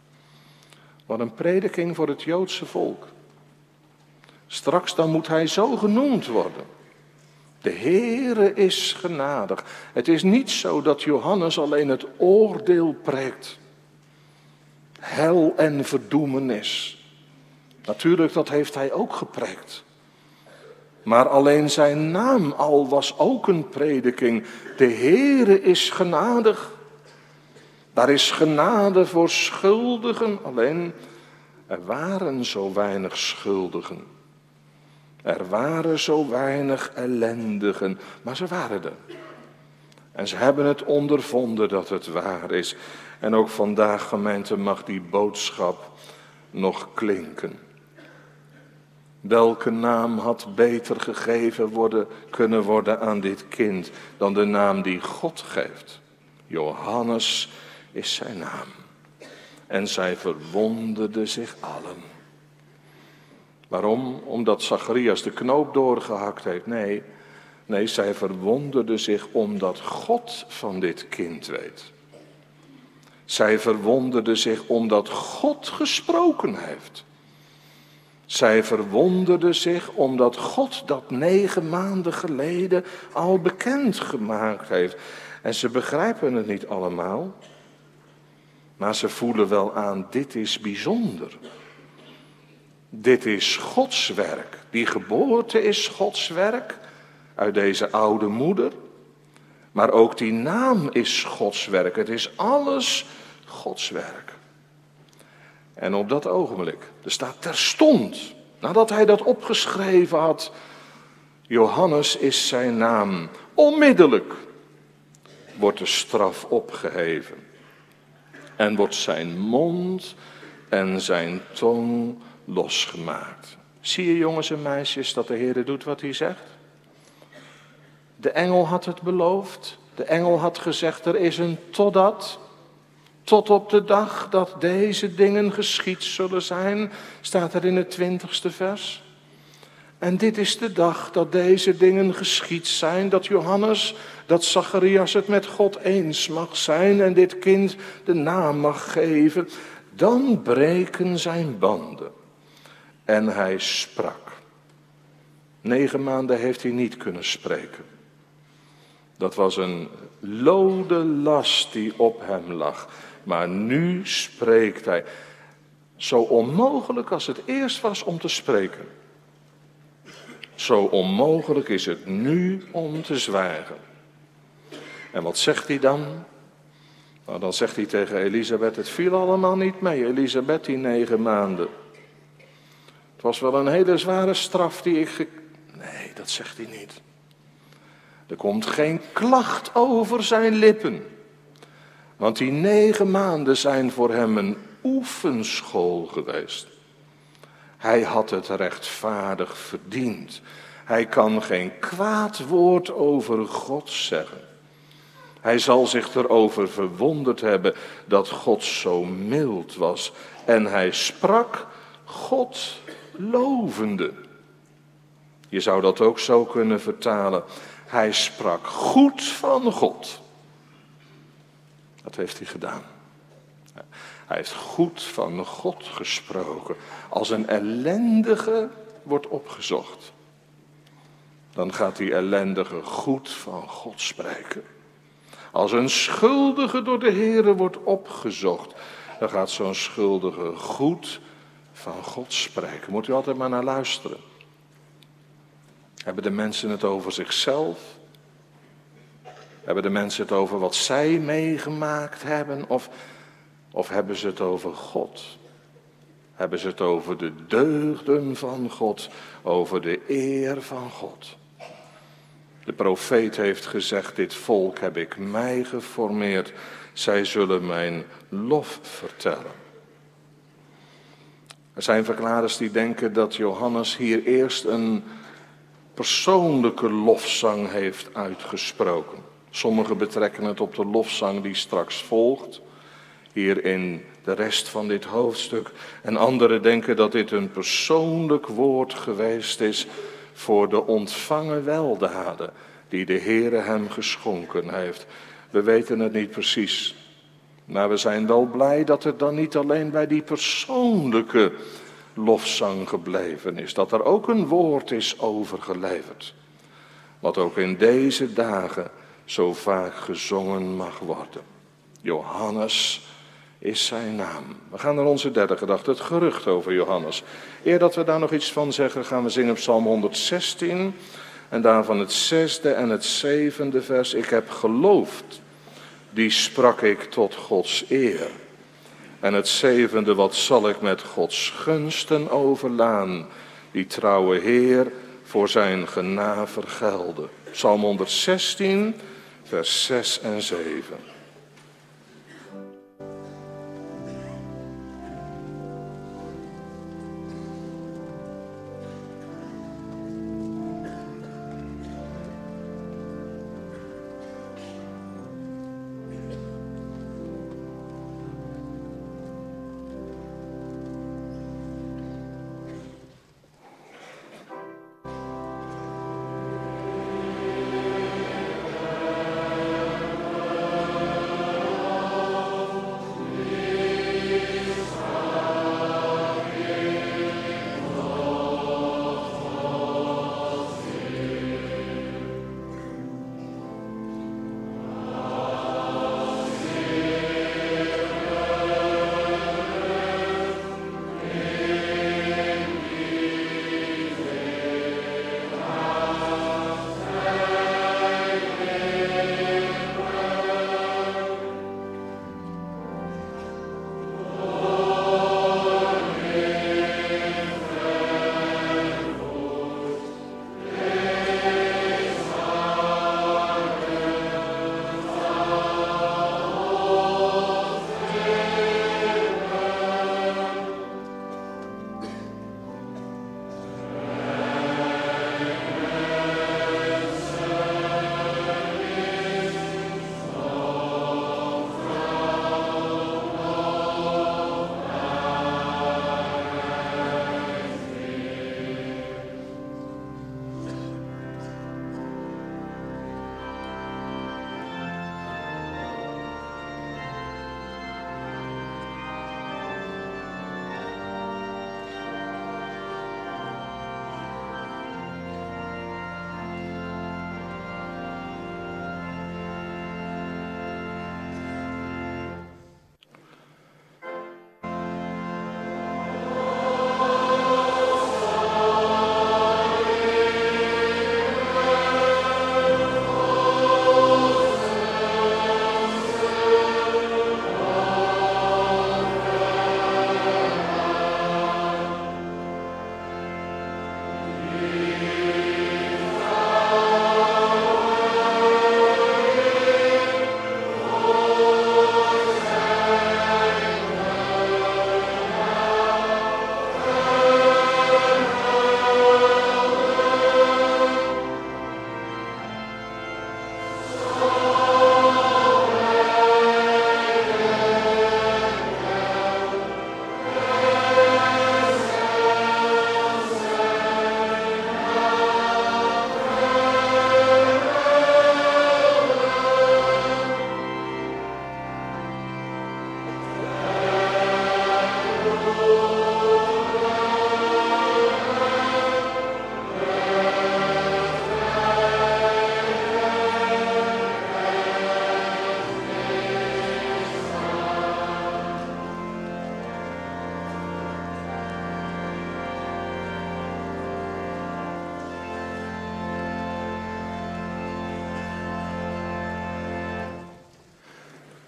Wat een prediking voor het Joodse volk. Straks dan moet hij zo genoemd worden. De Heere is genadig. Het is niet zo dat Johannes alleen het oordeel preekt. Hel en verdoemenis. Natuurlijk, dat heeft hij ook gepreekt. Maar alleen zijn naam al was ook een prediking. De Heere is genadig. Daar is genade voor schuldigen. Alleen, er waren zo weinig schuldigen. Er waren zo weinig ellendigen. Maar ze waren er. En ze hebben het ondervonden dat het waar is. En ook vandaag, gemeente, mag die boodschap nog klinken. Welke naam had beter gegeven worden, kunnen worden aan dit kind dan de naam die God geeft? Johannes is zijn naam. En zij verwonderden zich allen. Waarom? Omdat Zacharias de knoop doorgehakt heeft? Nee, nee, zij verwonderden zich omdat God van dit kind weet. Zij verwonderden zich omdat God gesproken heeft. Zij verwonderden zich omdat God dat negen maanden geleden al bekend gemaakt heeft. En ze begrijpen het niet allemaal. Maar ze voelen wel aan, dit is bijzonder. Dit is Gods werk. Die geboorte is Gods werk uit deze oude moeder. Maar ook die naam is Gods werk. Het is alles Gods werk. En op dat ogenblik, er staat terstond, nadat hij dat opgeschreven had, Johannes is zijn naam, onmiddellijk wordt de straf opgeheven. En wordt zijn mond en zijn tong losgemaakt. Zie je, jongens en meisjes, dat de Heer doet wat hij zegt? De engel had het beloofd. De engel had gezegd, er is een totdat. Tot op de dag dat deze dingen geschied zullen zijn, staat er in het twintigste vers. En dit is de dag dat deze dingen geschied zijn, dat Johannes, dat Zacharias het met God eens mag zijn en dit kind de naam mag geven. Dan breken zijn banden. En hij sprak. Negen maanden heeft hij niet kunnen spreken. Dat was een lode last die op hem lag. Maar nu spreekt hij. Zo onmogelijk als het eerst was om te spreken. Zo onmogelijk is het nu om te zwijgen. En wat zegt hij dan? Nou, dan zegt hij tegen Elisabeth, het viel allemaal niet mee, Elisabeth, die negen maanden. Het was wel een hele zware straf die ik... Ge... Nee, dat zegt hij niet. Er komt geen klacht over zijn lippen. Want die negen maanden zijn voor hem een oefenschool geweest. Hij had het rechtvaardig verdiend. Hij kan geen kwaad woord over God zeggen. Hij zal zich erover verwonderd hebben dat God zo mild was. En hij sprak God lovende. Je zou dat ook zo kunnen vertalen. Hij sprak goed van God. Dat heeft hij gedaan. Hij heeft goed van God gesproken. Als een ellendige wordt opgezocht, dan gaat die ellendige goed van God spreken. Als een schuldige door de Heere wordt opgezocht, dan gaat zo'n schuldige goed van God spreken. Moet u altijd maar naar luisteren. Hebben de mensen het over zichzelf? Hebben de mensen het over wat zij meegemaakt hebben? Of, of hebben ze het over God? Hebben ze het over de deugden van God? Over de eer van God? De profeet heeft gezegd, dit volk heb ik mij geformeerd. Zij zullen mijn lof vertellen. Er zijn verklaarders die denken dat Johannes hier eerst een persoonlijke lofzang heeft uitgesproken. Sommigen betrekken het op de lofzang die straks volgt, hier in de rest van dit hoofdstuk. En anderen denken dat dit een persoonlijk woord geweest is voor de ontvangen weldaden die de Heere hem geschonken heeft. We weten het niet precies, maar we zijn wel blij dat het dan niet alleen bij die persoonlijke lofzang gebleven is. Dat er ook een woord is overgeleverd, wat ook in deze dagen zo vaak gezongen mag worden. Johannes is zijn naam. We gaan naar onze derde gedachte, het gerucht over Johannes. Eer dat we daar nog iets van zeggen, gaan we zingen Psalm honderdzestien. En daarvan het zesde en het zevende vers. Ik heb geloofd, die sprak ik tot Gods eer. En het zevende, wat zal ik met Gods gunsten overlaan, die trouwe Heer voor zijn gena vergelden. Psalm honderdzestien, vers zes en zeven.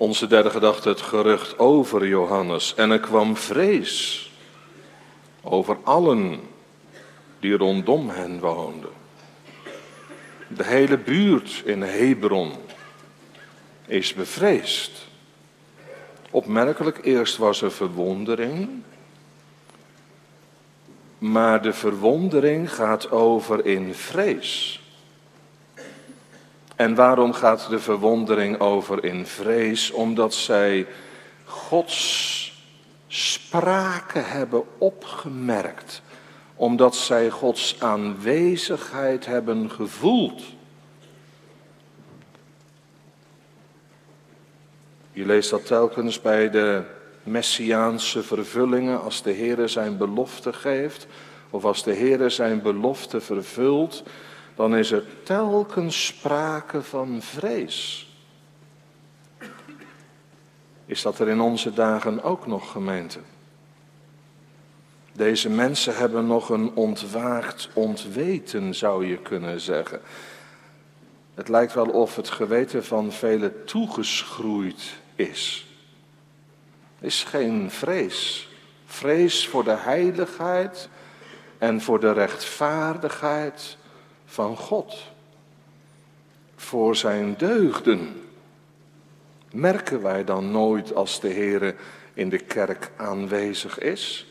Onze derde gedachte, het gerucht over Johannes. En er kwam vrees over allen die rondom hen woonden. De hele buurt in Hebron is bevreesd. Opmerkelijk, eerst was er verwondering. Maar de verwondering gaat over in vrees. En waarom gaat de verwondering over in vrees? Omdat zij Gods sprake hebben opgemerkt. Omdat zij Gods aanwezigheid hebben gevoeld. Je leest dat telkens bij de messiaanse vervullingen, als de Heere zijn belofte geeft, of als de Heere zijn belofte vervult, dan is er telkens sprake van vrees. Is dat er in onze dagen ook nog, gemeente? Deze mensen hebben nog een ontwaakt ontweten, zou je kunnen zeggen. Het lijkt wel of het geweten van velen toegeschroeid is. Er is geen vrees. Vrees voor de heiligheid en voor de rechtvaardigheid van God. Voor zijn deugden. Merken wij dan nooit als de Heere in de kerk aanwezig is?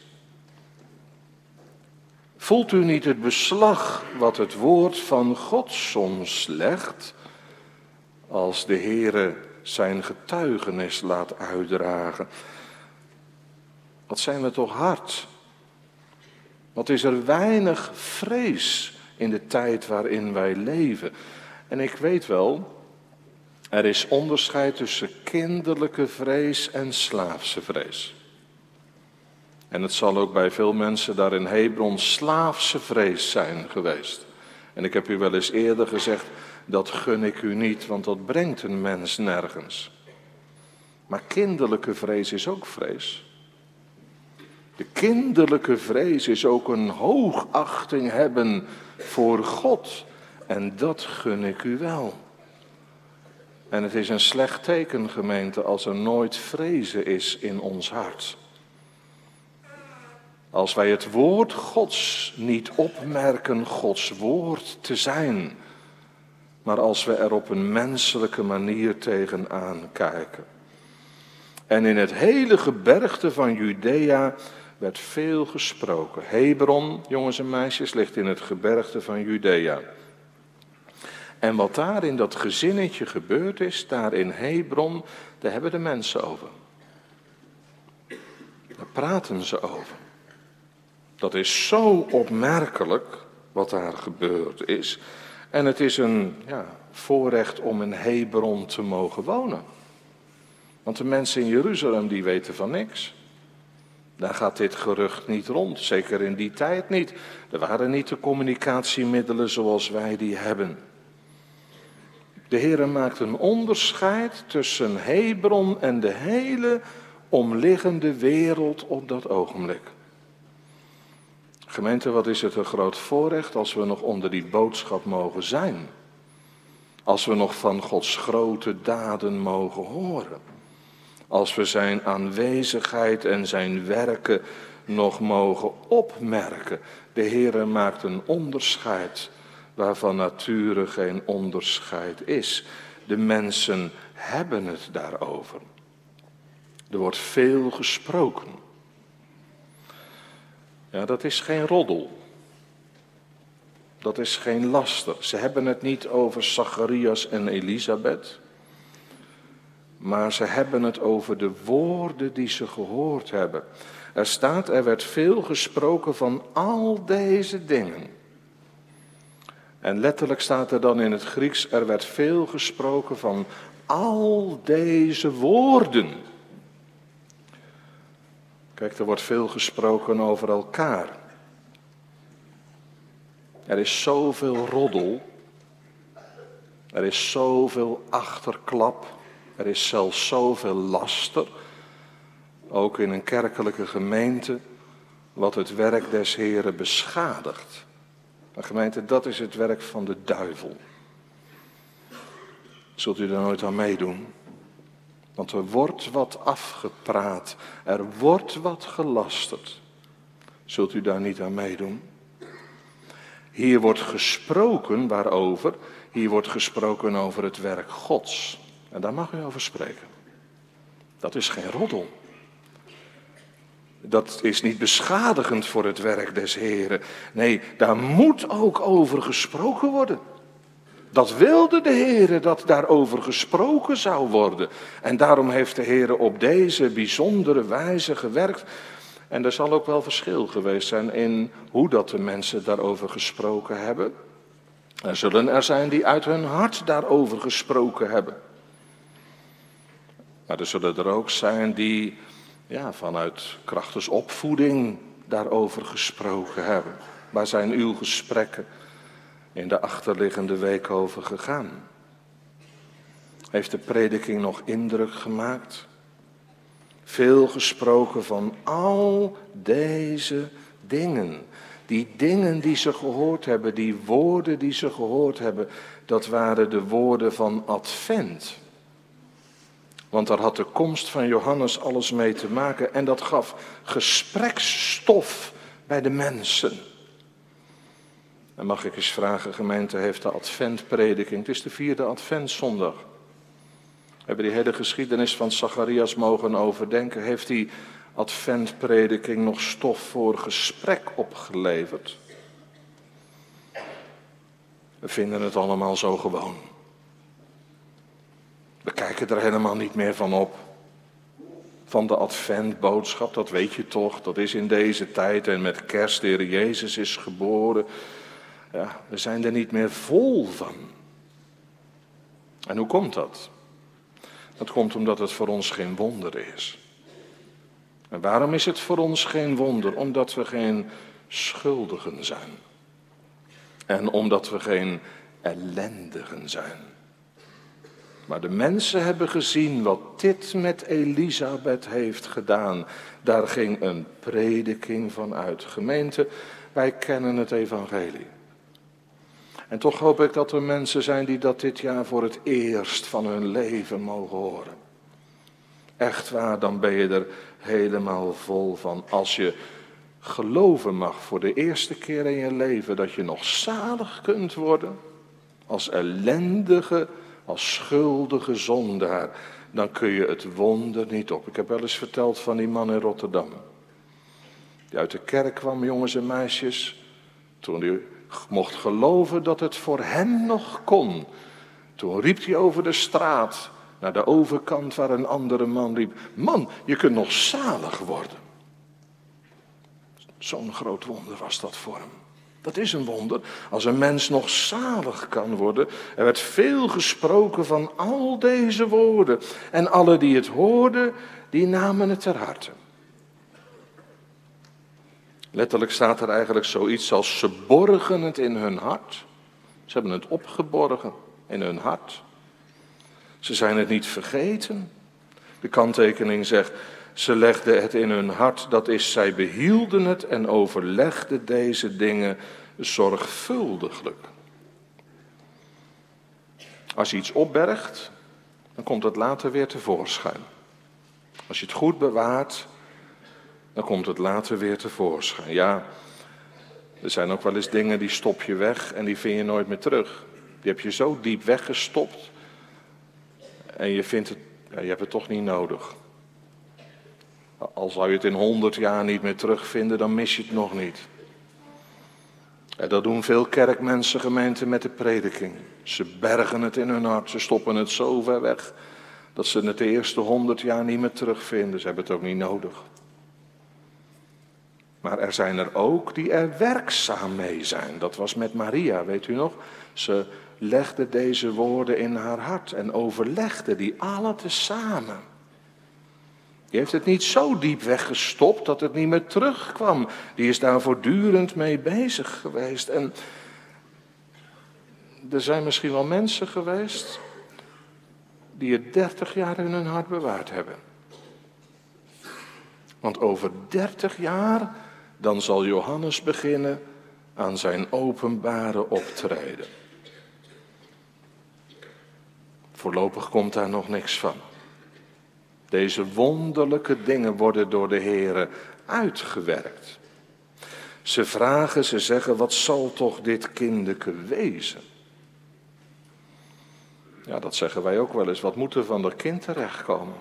Voelt u niet het beslag wat het woord van God soms legt, als de Heere zijn getuigenis laat uitdragen? Wat zijn we toch hard? Wat is er weinig vrees in de tijd waarin wij leven? En ik weet wel, er is onderscheid tussen kinderlijke vrees en slaafse vrees. En het zal ook bij veel mensen daar in Hebron slaafse vrees zijn geweest. En ik heb u wel eens eerder gezegd, dat gun ik u niet, want dat brengt een mens nergens. Maar kinderlijke vrees is ook vrees. De kinderlijke vrees is ook een hoogachting hebben voor God. En dat gun ik u wel. En het is een slecht teken, gemeente, als er nooit vrezen is in ons hart. Als wij het woord Gods niet opmerken Gods woord te zijn, maar als we er op een menselijke manier tegenaan kijken. En in het hele gebergte van Judea werd veel gesproken. Hebron, jongens en meisjes, ligt in het gebergte van Judea. En wat daar in dat gezinnetje gebeurd is, daar in Hebron, daar hebben de mensen over. Daar praten ze over. Dat is zo opmerkelijk wat daar gebeurd is. En het is een ja, voorrecht om in Hebron te mogen wonen. Want de mensen in Jeruzalem die weten van niks. Daar gaat dit gerucht niet rond, zeker in die tijd niet. Er waren niet de communicatiemiddelen zoals wij die hebben. De Heere maakt een onderscheid tussen Hebron en de hele omliggende wereld op dat ogenblik. Gemeente, wat is het een groot voorrecht als we nog onder die boodschap mogen zijn. Als we nog van Gods grote daden mogen horen. Als we zijn aanwezigheid en zijn werken nog mogen opmerken. De Heere maakt een onderscheid waarvan nature geen onderscheid is. De mensen hebben het daarover. Er wordt veel gesproken. Ja, dat is geen roddel. Dat is geen laster. Ze hebben het niet over Zacharias en Elisabeth. Maar ze hebben het over de woorden die ze gehoord hebben. Er staat, er werd veel gesproken van al deze dingen. En letterlijk staat er dan in het Grieks, er werd veel gesproken van al deze woorden. Kijk, er wordt veel gesproken over elkaar. Er is zoveel roddel. Er is zoveel achterklap. Er is zelfs zoveel laster. Ook in een kerkelijke gemeente. Wat het werk des Heren beschadigt. Maar gemeente, dat is het werk van de duivel. Zult u er nooit aan meedoen? Want er wordt wat afgepraat, er wordt wat gelasterd. Zult u daar niet aan meedoen? Hier wordt gesproken, waarover? Hier wordt gesproken over het werk Gods. En daar mag u over spreken. Dat is geen roddel. Dat is niet beschadigend voor het werk des Heren. Nee, daar moet ook over gesproken worden. Dat wilde de Heere, dat daarover gesproken zou worden. En daarom heeft de Heere op deze bijzondere wijze gewerkt. En er zal ook wel verschil geweest zijn in hoe dat de mensen daarover gesproken hebben. Er zullen er zijn die uit hun hart daarover gesproken hebben. Maar er zullen er ook zijn die ja, vanuit krachtens opvoeding daarover gesproken hebben. Waar zijn uw gesprekken in de achterliggende week over gegaan? Heeft de prediking nog indruk gemaakt? Veel gesproken van al deze dingen. Die dingen die ze gehoord hebben, die woorden die ze gehoord hebben, dat waren de woorden van Advent. Want daar had de komst van Johannes alles mee te maken en dat gaf gespreksstof bij de mensen. En mag ik eens vragen, gemeente, heeft de Adventprediking, het is de vierde Adventszondag. We hebben die hele geschiedenis van Zacharias mogen overdenken. Heeft die Adventprediking nog stof voor gesprek opgeleverd? We vinden het allemaal zo gewoon. We kijken er helemaal niet meer van op. Van de Adventboodschap, dat weet je toch. Dat is in deze tijd en met kerst, de Heer Jezus is geboren. Ja, we zijn er niet meer vol van. En hoe komt dat? Dat komt omdat het voor ons geen wonder is. En waarom is het voor ons geen wonder? Omdat we geen schuldigen zijn. En omdat we geen ellendigen zijn. Maar de mensen hebben gezien wat dit met Elisabeth heeft gedaan. Daar ging een prediking van uit. Gemeente, wij kennen het evangelie. En toch hoop ik dat er mensen zijn die dat dit jaar voor het eerst van hun leven mogen horen. Echt waar, dan ben je er helemaal vol van. Als je geloven mag voor de eerste keer in je leven dat je nog zalig kunt worden. Als ellendige, als schuldige zondaar. Dan kun je het wonder niet op. Ik heb wel eens verteld van die man in Rotterdam. Die uit de kerk kwam, jongens en meisjes. Toen hij mocht geloven dat het voor hem nog kon. Toen riep hij over de straat naar de overkant waar een andere man riep. Man, je kunt nog zalig worden. Zo'n groot wonder was dat voor hem. Dat is een wonder, als een mens nog zalig kan worden. Er werd veel gesproken van al deze woorden. En alle die het hoorden, die namen het ter harte. Letterlijk staat er eigenlijk zoiets als ze borgen het in hun hart. Ze hebben het opgeborgen in hun hart. Ze zijn het niet vergeten. De kanttekening zegt, ze legden het in hun hart, dat is, zij behielden het en overlegden deze dingen zorgvuldiglijk. Als je iets opbergt, dan komt het later weer tevoorschijn. Als je het goed bewaart, dan komt het later weer tevoorschijn. Ja, er zijn ook wel eens dingen die stop je weg en die vind je nooit meer terug. Die heb je zo diep weggestopt en je vindt het, ja, je hebt het toch niet nodig. Al zou je het in honderd jaar niet meer terugvinden, dan mis je het nog niet. En dat doen veel kerkmensen, gemeenten, met de prediking. Ze bergen het in hun hart, ze stoppen het zo ver weg dat ze het de eerste honderd jaar niet meer terugvinden. Ze hebben het ook niet nodig. Maar er zijn er ook die er werkzaam mee zijn. Dat was met Maria, weet u nog? Ze legde deze woorden in haar hart en overlegde die alle tezamen. Die heeft het niet zo diep weggestopt dat het niet meer terugkwam. Die is daar voortdurend mee bezig geweest. En er zijn misschien wel mensen geweest die het dertig jaar in hun hart bewaard hebben. Want over dertig jaar, dan zal Johannes beginnen aan zijn openbare optreden. Voorlopig komt daar nog niks van. Deze wonderlijke dingen worden door de Heere uitgewerkt. Ze vragen, ze zeggen, wat zal toch dit kinderke wezen? Ja, dat zeggen wij ook wel eens. Wat moet er van dat kind terechtkomen?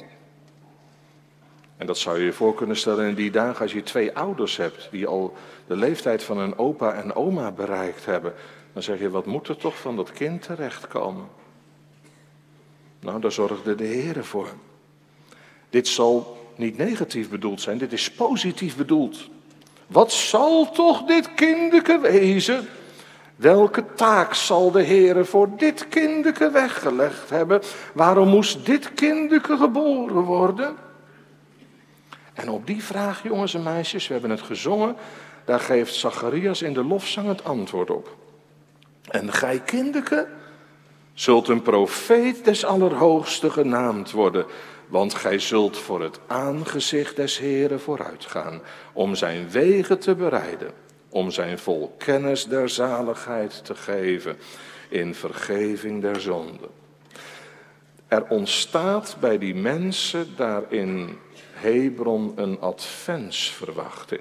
En dat zou je je voor kunnen stellen in die dagen als je twee ouders hebt die al de leeftijd van een opa en oma bereikt hebben. Dan zeg je, wat moet er toch van dat kind terechtkomen? Nou, daar zorgde de Heere voor. Dit zal niet negatief bedoeld zijn, dit is positief bedoeld. Wat zal toch dit kinderke wezen? Welke taak zal de Heere voor dit kinderke weggelegd hebben? Waarom moest dit kinderke geboren worden? En op die vraag, jongens en meisjes, we hebben het gezongen, daar geeft Zacharias in de lofzang het antwoord op. En gij kinderke, zult een profeet des Allerhoogsten genaamd worden, want gij zult voor het aangezicht des Heeren vooruitgaan, om zijn wegen te bereiden, om zijn volk kennis der zaligheid te geven, in vergeving der zonden. Er ontstaat bij die mensen daar in Hebron een adventsverwachting.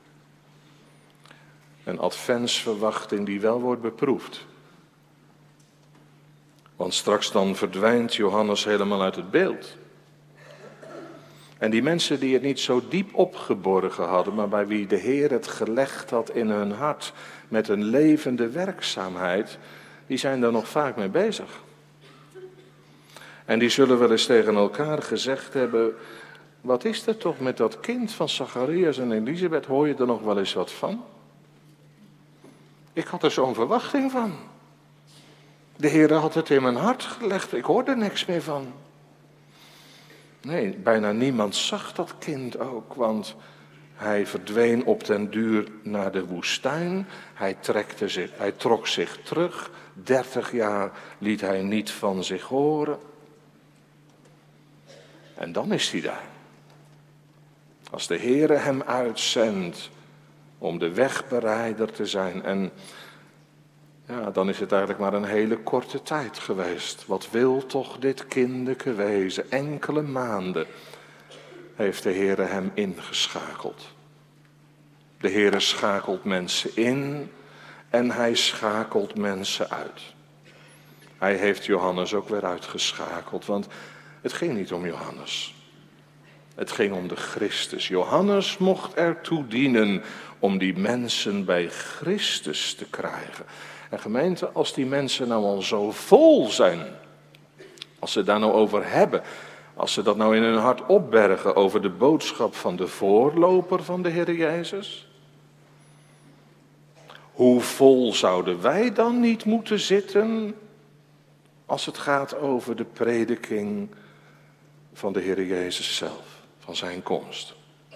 Een adventsverwachting die wel wordt beproefd. Want straks dan verdwijnt Johannes helemaal uit het beeld. En die mensen die het niet zo diep opgeborgen hadden, maar bij wie de Heer het gelegd had in hun hart met een levende werkzaamheid, die zijn daar nog vaak mee bezig. En die zullen wel eens tegen elkaar gezegd hebben, wat is er toch met dat kind van Zacharias en Elisabeth, hoor je er nog wel eens wat van? Ik had er zo'n verwachting van. De Heer had het in mijn hart gelegd, ik hoorde er niks meer van. Nee, bijna niemand zag dat kind ook, want hij verdween op den duur naar de woestijn. Hij, trekte zich, hij trok zich terug, dertig jaar liet hij niet van zich horen. En dan is hij daar. Als de Heere hem uitzendt om de wegbereider te zijn. En ja, dan is het eigenlijk maar een hele korte tijd geweest. Wat wil toch dit kinderke wezen? Enkele maanden heeft de Heere hem ingeschakeld. De Heere schakelt mensen in en hij schakelt mensen uit. Hij heeft Johannes ook weer uitgeschakeld, want het ging niet om Johannes. Het ging om de Christus. Johannes mocht ertoe dienen om die mensen bij Christus te krijgen. En gemeente, als die mensen nou al zo vol zijn, als ze daar nou over hebben, als ze dat nou in hun hart opbergen over de boodschap van de voorloper van de Heer Jezus, hoe vol zouden wij dan niet moeten zitten als het gaat over de prediking van de Heer Jezus zelf, van zijn komst.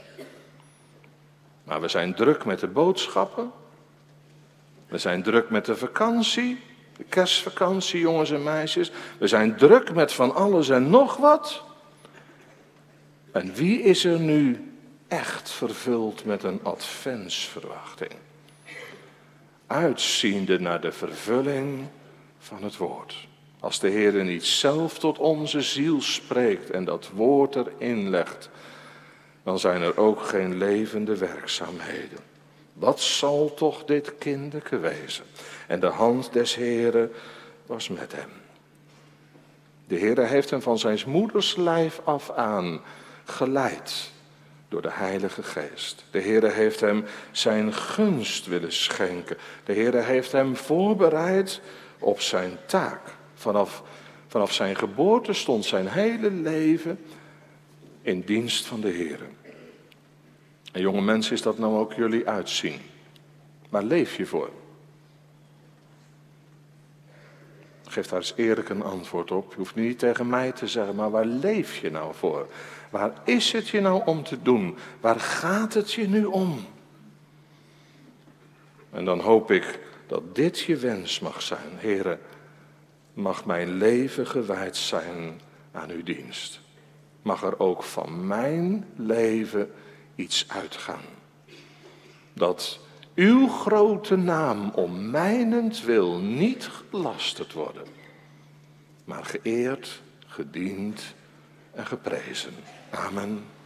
Maar we zijn druk met de boodschappen. We zijn druk met de vakantie, de kerstvakantie, jongens en meisjes. We zijn druk met van alles en nog wat. En wie is er nu echt vervuld met een adventsverwachting? Uitziende naar de vervulling van het woord. Als de Heer niet zelf tot onze ziel spreekt en dat woord erin legt, dan zijn er ook geen levende werkzaamheden. Wat zal toch dit kinderke wezen? En de hand des Heeren was met hem. De Heere heeft hem van zijn moeders lijf af aan geleid door de Heilige Geest. De Heere heeft hem zijn gunst willen schenken. De Heere heeft hem voorbereid op zijn taak. Vanaf, vanaf zijn geboorte stond zijn hele leven in dienst van de Heere. En jonge mensen, is dat nou ook jullie uitzien? Waar leef je voor? Geef daar eens eerlijk een antwoord op. Je hoeft niet tegen mij te zeggen, maar waar leef je nou voor? Waar is het je nou om te doen? Waar gaat het je nu om? En dan hoop ik dat dit je wens mag zijn. Heere, mag mijn leven gewijd zijn aan uw dienst. Mag er ook van mijn leven iets uitgaan. Dat uw grote naam om mijnentwil niet gelasterd worden, maar geëerd, gediend en geprezen. Amen.